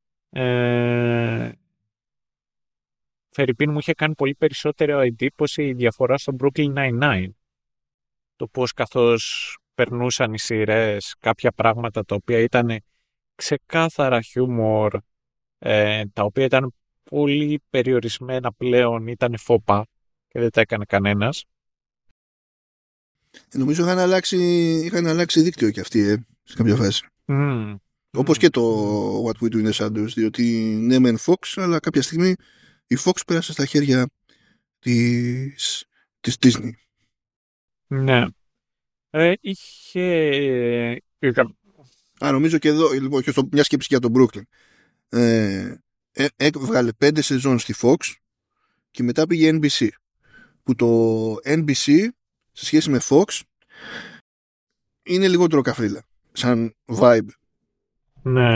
[SPEAKER 2] Φερρυπίν μου είχε κάνει πολύ περισσότερο εντύπωση η διαφορά στο Brooklyn Nine-Nine. Το πώς καθώς περνούσαν οι σειρές κάποια πράγματα τα οποία ήταν ξεκάθαρα χιούμορ, τα οποία ήταν πολύ περιορισμένα πλέον, ήταν φόπα και δεν τα έκανε κανένας.
[SPEAKER 1] Νομίζω είχαν αλλάξει δίκτυο κι αυτοί σε κάποια φάση. Όπως και το What We Do in the Shadows, διότι ναι μεν Fox, αλλά κάποια στιγμή η Fox πέρασε στα χέρια της Disney. Ναι. Νομίζω και εδώ, λοιπόν, και μια σκέψη για τον Brooklyn. Έβγαλε 5 σεζόν στη Fox και μετά πήγε NBC. Που το NBC σε σχέση με Fox είναι λιγότερο καφρίλα σαν vibe.
[SPEAKER 2] Ναι.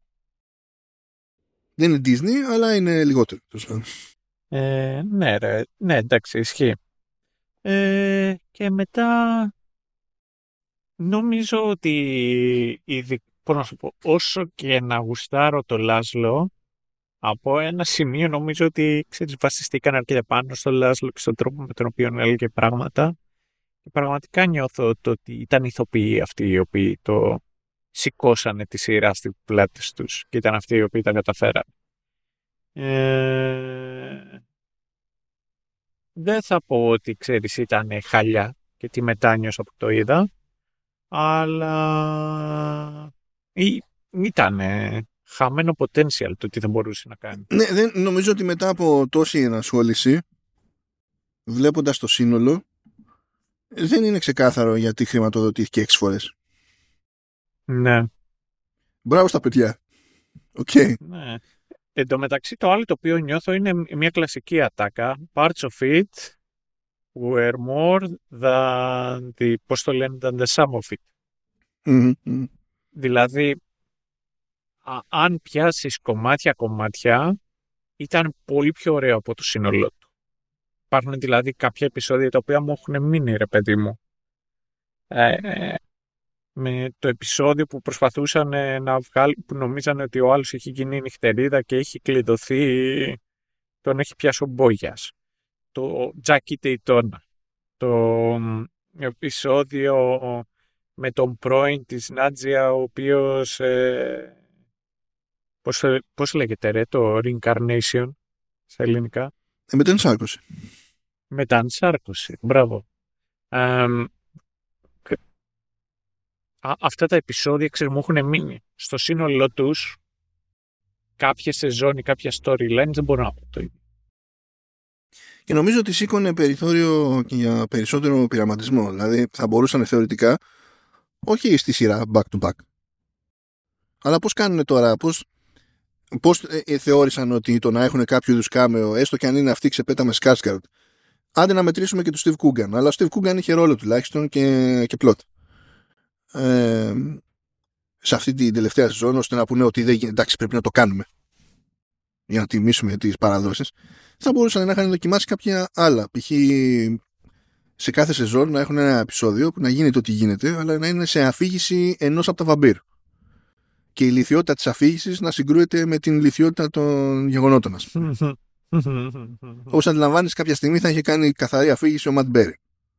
[SPEAKER 1] Δεν είναι Disney, αλλά είναι λιγότερο.
[SPEAKER 2] Ναι, ρε. Ναι, εντάξει, ισχύει. Και μετά νομίζω ότι πώς να σου πω, όσο και να γουστάρω το Λάσλο, από ένα σημείο νομίζω ότι βασιστήκαν αρκετά πάνω στο Λάσλο και στον τρόπο με τον οποίο έλεγε πράγματα. Και πραγματικά νιώθω ότι ήταν ηθοποιοί αυτοί οι οποίοι το σηκώσανε τη σειρά στις πλάτες τους και ήταν αυτοί οι οποίοι τα καταφέραν. Δεν θα πω ότι ξέρεις ήταν χαλιά και τι μετάνιωσα που το είδα, αλλά ήταν χαμένο potential το τι δεν μπορούσε να κάνει.
[SPEAKER 1] Ναι, νομίζω ότι μετά από τόση ενασχόληση, βλέποντας το σύνολο, δεν είναι ξεκάθαρο γιατί χρηματοδοτήθηκε 6 φορές.
[SPEAKER 2] Ναι.
[SPEAKER 1] Μπράβο στα παιδιά. Okay.
[SPEAKER 2] Ναι. Εν τω μεταξύ το άλλο το οποίο νιώθω είναι μια κλασική ατάκα. Parts of it were more than than the sum of it.
[SPEAKER 1] Mm-hmm.
[SPEAKER 2] Δηλαδή, αν πιάσεις κομμάτια, ήταν πολύ πιο ωραίο από το σύνολό του. Υπάρχουν δηλαδή κάποια επεισόδια τα οποία μου έχουν μείνει, ρε παιδί μου. Με το επεισόδιο που προσπαθούσαν να βγάλουν, που νομίζανε ότι ο άλλος έχει γίνει νυχτερίδα και έχει κλειδωθεί, τον έχει πιάσει ο Μπόγιας. Το Τζάκι Τεϊτόνα. Το επεισόδιο με τον πρώην της Νάτζια, ο οποίος πώς λέγεται ρε, το Reincarnation στα ελληνικά.
[SPEAKER 1] Μετανσάρκωση.
[SPEAKER 2] Μετανσάρκωση, μπράβο. Αυτά τα επεισόδια μου έχουν μείνει. Στο σύνολό τους, κάποιες σεζόν ή κάποια storyline δεν μπορώ να πω το ίδιο.
[SPEAKER 1] Και νομίζω ότι σήκωνε περιθώριο και για περισσότερο πειραματισμό. Δηλαδή θα μπορούσαν θεωρητικά, όχι στη σειρά back to back, αλλά πώς κάνουν τώρα, πώς θεώρησαν ότι το να έχουν κάποιο είδους κάμεο, έστω και αν είναι αυτή ξεπέτα με Skarsgård. Άντε να μετρήσουμε και τον Steve Coogan. Αλλά ο Steve Coogan είχε ρόλο τουλάχιστον και plot. Σε αυτή την τελευταία σεζόν, ώστε να πούνε ότι εντάξει, πρέπει να το κάνουμε για να τιμήσουμε τις παραδόσεις. Θα μπορούσαν να είχαν δοκιμάσει κάποια άλλα. Π.χ. σε κάθε σεζόν να έχουν ένα επεισόδιο που να γίνεται ό,τι γίνεται, αλλά να είναι σε αφήγηση ενός από τα βαμπύρ. Και η λιθιότητα της αφήγησης να συγκρούεται με την λιθιότητα των γεγονότων μας. Όπως αντιλαμβάνεις, κάποια στιγμή θα είχε κάνει καθαρή αφήγηση ο Ματ Μπέρι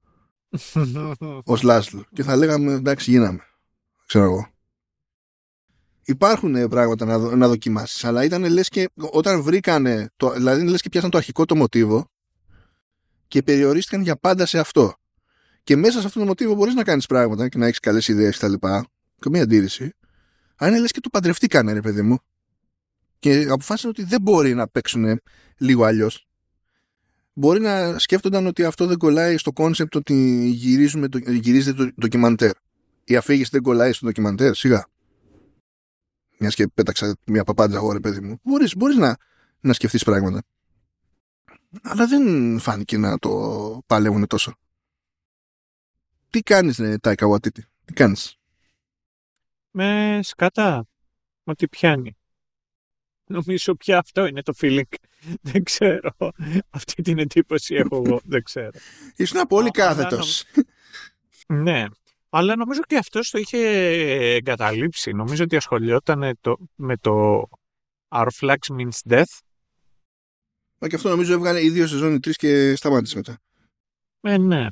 [SPEAKER 1] ως Λάσλο. Και θα λέγαμε εντάξει, γίναμε. Ξέρω εγώ. Υπάρχουν πράγματα να δοκιμάσεις, αλλά ήταν λες και όταν βρήκανε, δηλαδή λες και πιάσαν το αρχικό το μοτίβο και περιορίστηκαν για πάντα σε αυτό. Και μέσα σε αυτό το μοτίβο μπορείς να κάνεις πράγματα και να έχεις καλές ιδέες κτλ. Καμία αντίρρηση. Αλλά είναι λες και το παντρευτήκανε, ρε παιδί μου. Και αποφάσισαν ότι δεν μπορεί να παίξουν λίγο αλλιώς. μπορεί να σκέφτονταν ότι αυτό δεν κολλάει στο κόνσεπτ ότι γυρίζεται το ντοκιμαντέρ. Η αφήγηση δεν κολλάει στο ντοκιμαντέρ, σιγά. Μιας και πέταξα μια παπάντζα εγώ, ρε παιδί μου. Μπορείς να σκεφτείς πράγματα. Αλλά δεν φάνηκε να το παλεύουν τόσο. Τι κάνεις, ρε Τάικα Waititi? Τι κάνεις?
[SPEAKER 2] Με σκατά. Ότι πιάνει. Νομίζω πια αυτό είναι το feeling. Δεν ξέρω. Αυτή την εντύπωση έχω εγώ. Δεν ξέρω.
[SPEAKER 1] Ήσουν πολύ κάθετος.
[SPEAKER 2] Ναι. Αλλά νομίζω ότι αυτός το είχε εγκαταλείψει. Νομίζω ότι ασχολιόταν με το Our Flags Means Death.
[SPEAKER 1] Μα και αυτό νομίζω έβγαλε οι 2 σεζόν, οι 3 και σταμάτησε μετά.
[SPEAKER 2] Ναι.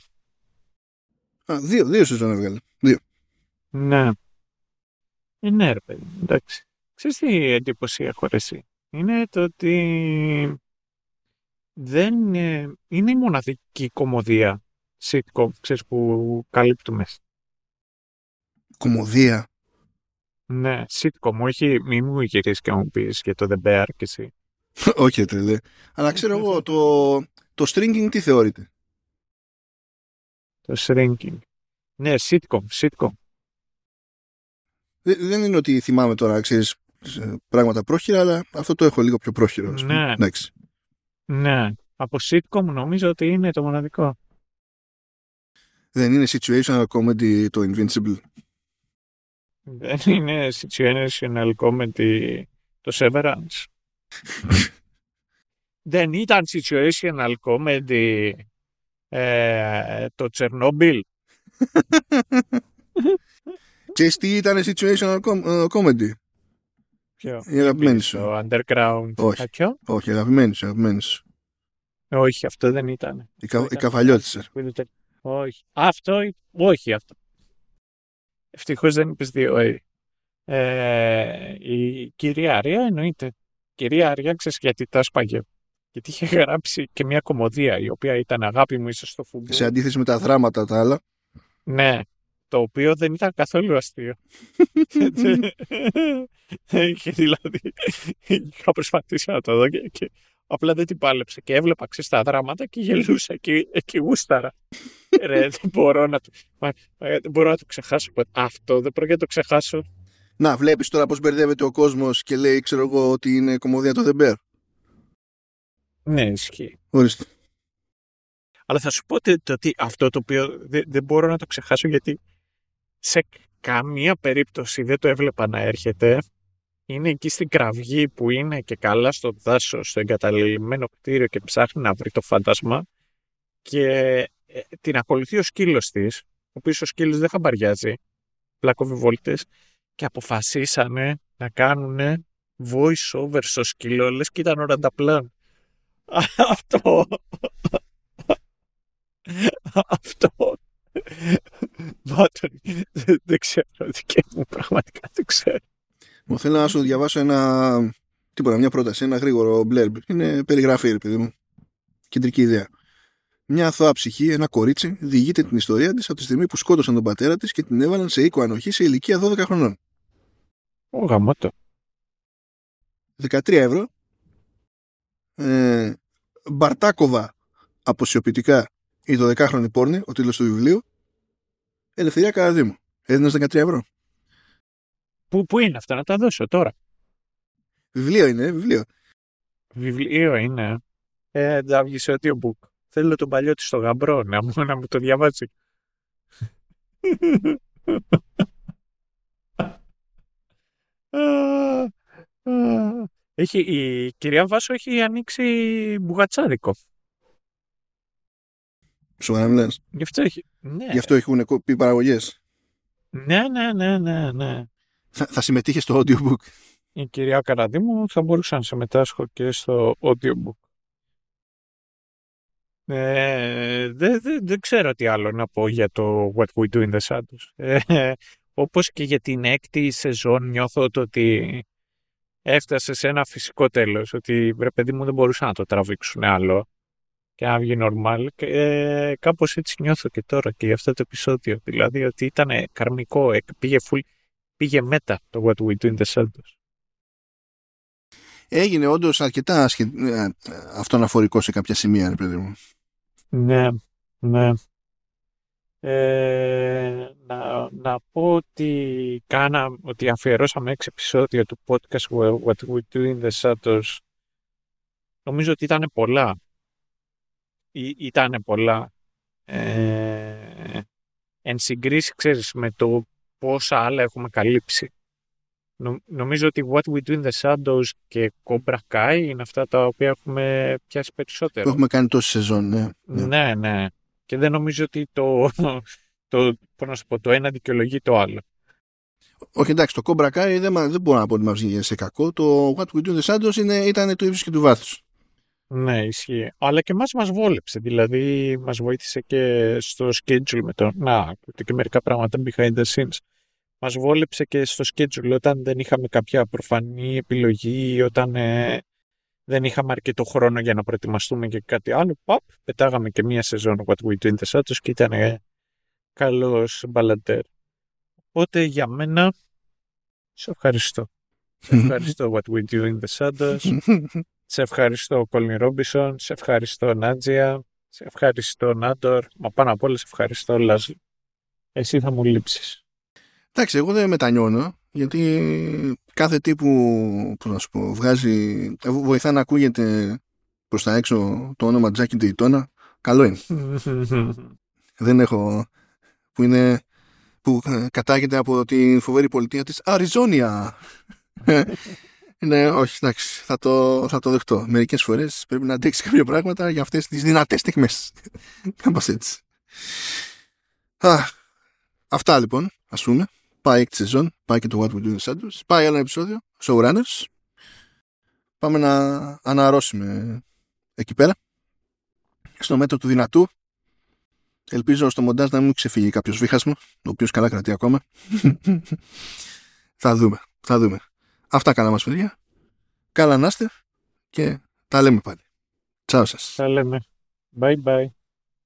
[SPEAKER 1] Δύο σεζόν έβγαλε. 2.
[SPEAKER 2] Ναι. Ναι, ρε παιδί. Εντάξει. Ξέρεις τι εντύπωση έχω ρε εσύ? Είναι το ότι δεν είναι η μοναδική κομμωδία sitcom, ξέρεις, που καλύπτουμε.
[SPEAKER 1] Κομμωδία?
[SPEAKER 2] Ναι, sitcom, όχι, μη μου γυρίσεις και μου πεις για το The Bear και εσύ.
[SPEAKER 1] Όχι, τρελέ. Αλλά ξέρω εγώ, το stringing τι θεωρείται?
[SPEAKER 2] Το shrinking. Ναι, sitcom.
[SPEAKER 1] Δεν είναι ότι θυμάμαι τώρα, ξέρεις, πράγματα πρόχειρα, αλλά αυτό το έχω λίγο πιο πρόχειρο.
[SPEAKER 2] Ναι.
[SPEAKER 1] Εντάξει.
[SPEAKER 2] Ναι. Από sitcom νομίζω ότι είναι το μοναδικό.
[SPEAKER 1] Δεν είναι situational comedy το Invincible?
[SPEAKER 2] Δεν είναι situational comedy το Severance? Δεν ήταν situational comedy το Chernobyl?
[SPEAKER 1] Ξέρεις τι ήταν situational comedy?
[SPEAKER 2] Ποιο?
[SPEAKER 1] Η αγαπημένη σου.
[SPEAKER 2] Το Underground.
[SPEAKER 1] Όχι. Όχι, αγαπημένη σου.
[SPEAKER 2] Όχι, αυτό δεν ήταν.
[SPEAKER 1] Η Καβαλιώτισσα.
[SPEAKER 2] Όχι. Όχι αυτό. Ευτυχώς δεν είπες 2. Η κυρία Άρια εννοείται. Κυρία Άρια, ξέρεις γιατί τα σπάγε? Γιατί είχε γράψει και μια κομμωδία η οποία ήταν αγάπη μου ίσως στο φούμπο.
[SPEAKER 1] Σε αντίθεση με τα δράματα τα άλλα.
[SPEAKER 2] Ναι. Το οποίο δεν ήταν καθόλου αστείο. Και δηλαδή είχα προσπαθήσει να το δω και απλά δεν την πάλεψε και έβλεπα τα δράματα και γελούσα και γούσταρα. Ρε, δεν μπορώ να το ξεχάσω. Αυτό δεν πρόκειται να το ξεχάσω.
[SPEAKER 1] Να, βλέπεις τώρα πως μπερδεύεται ο κόσμος και λέει, ξέρω εγώ, ότι είναι κομμωδία το The Bear.
[SPEAKER 2] Ναι, ισχύει.
[SPEAKER 1] Ορίστε.
[SPEAKER 2] Αλλά θα σου πω ότι αυτό το οποίο δεν μπορώ να το ξεχάσω, γιατί σε καμία περίπτωση δεν το έβλεπα να έρχεται. Είναι εκεί στην κραυγή που είναι και καλά στο δάσος, στο εγκαταλειμμένο κτίριο και ψάχνει να βρει το φάντασμα και την ακολουθεί ο σκύλος της, ο οποίος ο σκύλος δεν χαμπαριάζει, πλάκοβει βόλτες, και αποφασίσανε να κάνουν voice over στο σκύλο, λες και ήταν ο Ρανταπλάν. Αυτό δεν ξέρω, μου πραγματικά δεν ξέρω.
[SPEAKER 1] Μου θέλω να σου διαβάσω μια πρόταση, ένα γρήγορο blurb. Είναι περιγραφή, ρε παιδί μου. Κεντρική ιδέα. Μια αθώα ψυχή, ένα κορίτσι, διηγείται την ιστορία της από τη στιγμή που σκότωσαν τον πατέρα της και την έβαλαν σε οίκο ανοχή σε ηλικία 12 χρονών.
[SPEAKER 2] Ω γαμώτο.
[SPEAKER 1] 13 €. Μπαρτάκοβα αποσιωπητικά η 12χρονη πόρνη, ο τίτλος του βιβλίου. Ελευθερία Καραδίμου. Έδινες 13 €.
[SPEAKER 2] Πού είναι αυτά, να τα δώσω τώρα?
[SPEAKER 1] Βιβλίο είναι, βιβλίο.
[SPEAKER 2] Βιβλίο είναι. Θα βγει σε audiobook. Θέλω τον παλιό της στο γαμπρό να μου το διαβάσει. Η κυρία Βάσο έχει ανοίξει μπουγατσάδικο.
[SPEAKER 1] Σοβαρά μιλάς?
[SPEAKER 2] Γι' αυτό έχει. Ναι.
[SPEAKER 1] Γι' αυτό έχουν πει παραγωγές.
[SPEAKER 2] Ναι.
[SPEAKER 1] Θα συμμετείχε στο audiobook.
[SPEAKER 2] Η κυρία Καραδίμου θα μπορούσα να συμμετάσχω και στο audiobook. Δεν ξέρω τι άλλο να πω για το What We Do in the Shadows. Όπως και για την 6η σεζόν νιώθω ότι έφτασε σε ένα φυσικό τέλος. Ότι ρε παιδί μου δεν μπορούσαν να το τραβήξουν άλλο και να βγει normal. Κάπως έτσι νιώθω και τώρα και για αυτό το επεισόδιο. Δηλαδή ότι ήταν καρμικό, πήγε μετά το What We Do in the Shadows.
[SPEAKER 1] έγινε όντως αρκετά αυτοαναφορικό σε κάποια σημεία, ρε παιδί μου.
[SPEAKER 2] Ναι, ναι. Να πω ότι αφιερώσαμε 6 επεισόδια του podcast What We Do in the Shadows. Νομίζω ότι ήταν πολλά. Ήτανε πολλά. Εν συγκρίση, ξέρεις, με το πόσα άλλα έχουμε καλύψει. Νομίζω ότι What We Do in the Shadows και Cobra Kai είναι αυτά τα οποία έχουμε πιάσει περισσότερο.
[SPEAKER 1] Που έχουμε κάνει τόση σεζόν, ναι.
[SPEAKER 2] Ναι. Και δεν νομίζω ότι το ένα δικαιολογεί το άλλο.
[SPEAKER 1] Όχι, εντάξει, το Cobra Kai δεν μπορώ να πω ότι μας βγήκε σε κακό. Το What We Do in the Shadows ήταν του ύψους και του βάθους.
[SPEAKER 2] Ναι, ισχύει. Αλλά και μας βόλεψε. Δηλαδή, μας βοήθησε και στο schedule με το να ακούτε και μερικά πράγματα behind the scenes. Μας βόλεψε και στο schedule όταν δεν είχαμε κάποια προφανή επιλογή, όταν δεν είχαμε αρκετό χρόνο για να προετοιμαστούμε και κάτι άλλο. Πετάγαμε και μία σεζόν What We Do in the Shadows και ήταν καλός μπαλαντέρ. Οπότε για μένα, σε ευχαριστώ. Σε ευχαριστώ What We Do in the Shadows. Σε ευχαριστώ Colin Robinson. Σε ευχαριστώ Νάτζια. Σε ευχαριστώ Νάντορ. Μα πάνω απ' όλα σε ευχαριστώ Λάζλο. Εσύ θα μου λείψεις.
[SPEAKER 1] Εντάξει, εγώ δεν μετανιώνω, γιατί κάθε τι που να σου πω, βοηθά να ακούγεται προς τα έξω το όνομα Jackie Daytona, καλό είναι. Δεν έχω, που κατάγεται από τη φοβερή πολιτεία της Αριζόνια. Ναι, όχι, εντάξει, θα το δεχτώ. Μερικές φορές πρέπει να αντέξεις κάποια πράγματα για αυτές τις δυνατές στιγμές. Κάπως έτσι. Αυτά λοιπόν, ας πούμε. Πάει έκτη σεζόν, πάει και το What We Do in the Shadows. Πάει άλλο επεισόδιο, Showrunners. Πάμε να αναρρώσουμε εκεί πέρα. Στο μέτρο του δυνατού. Ελπίζω στο μοντάζ να μην ξεφύγει κάποιος βήχασμο, ο οποίος καλά κρατεί ακόμα. Θα δούμε. Αυτά καλά μας παιδιά. Καλά να είστε και τα λέμε πάλι. Τσάου σας.
[SPEAKER 2] Τα λέμε. Bye bye.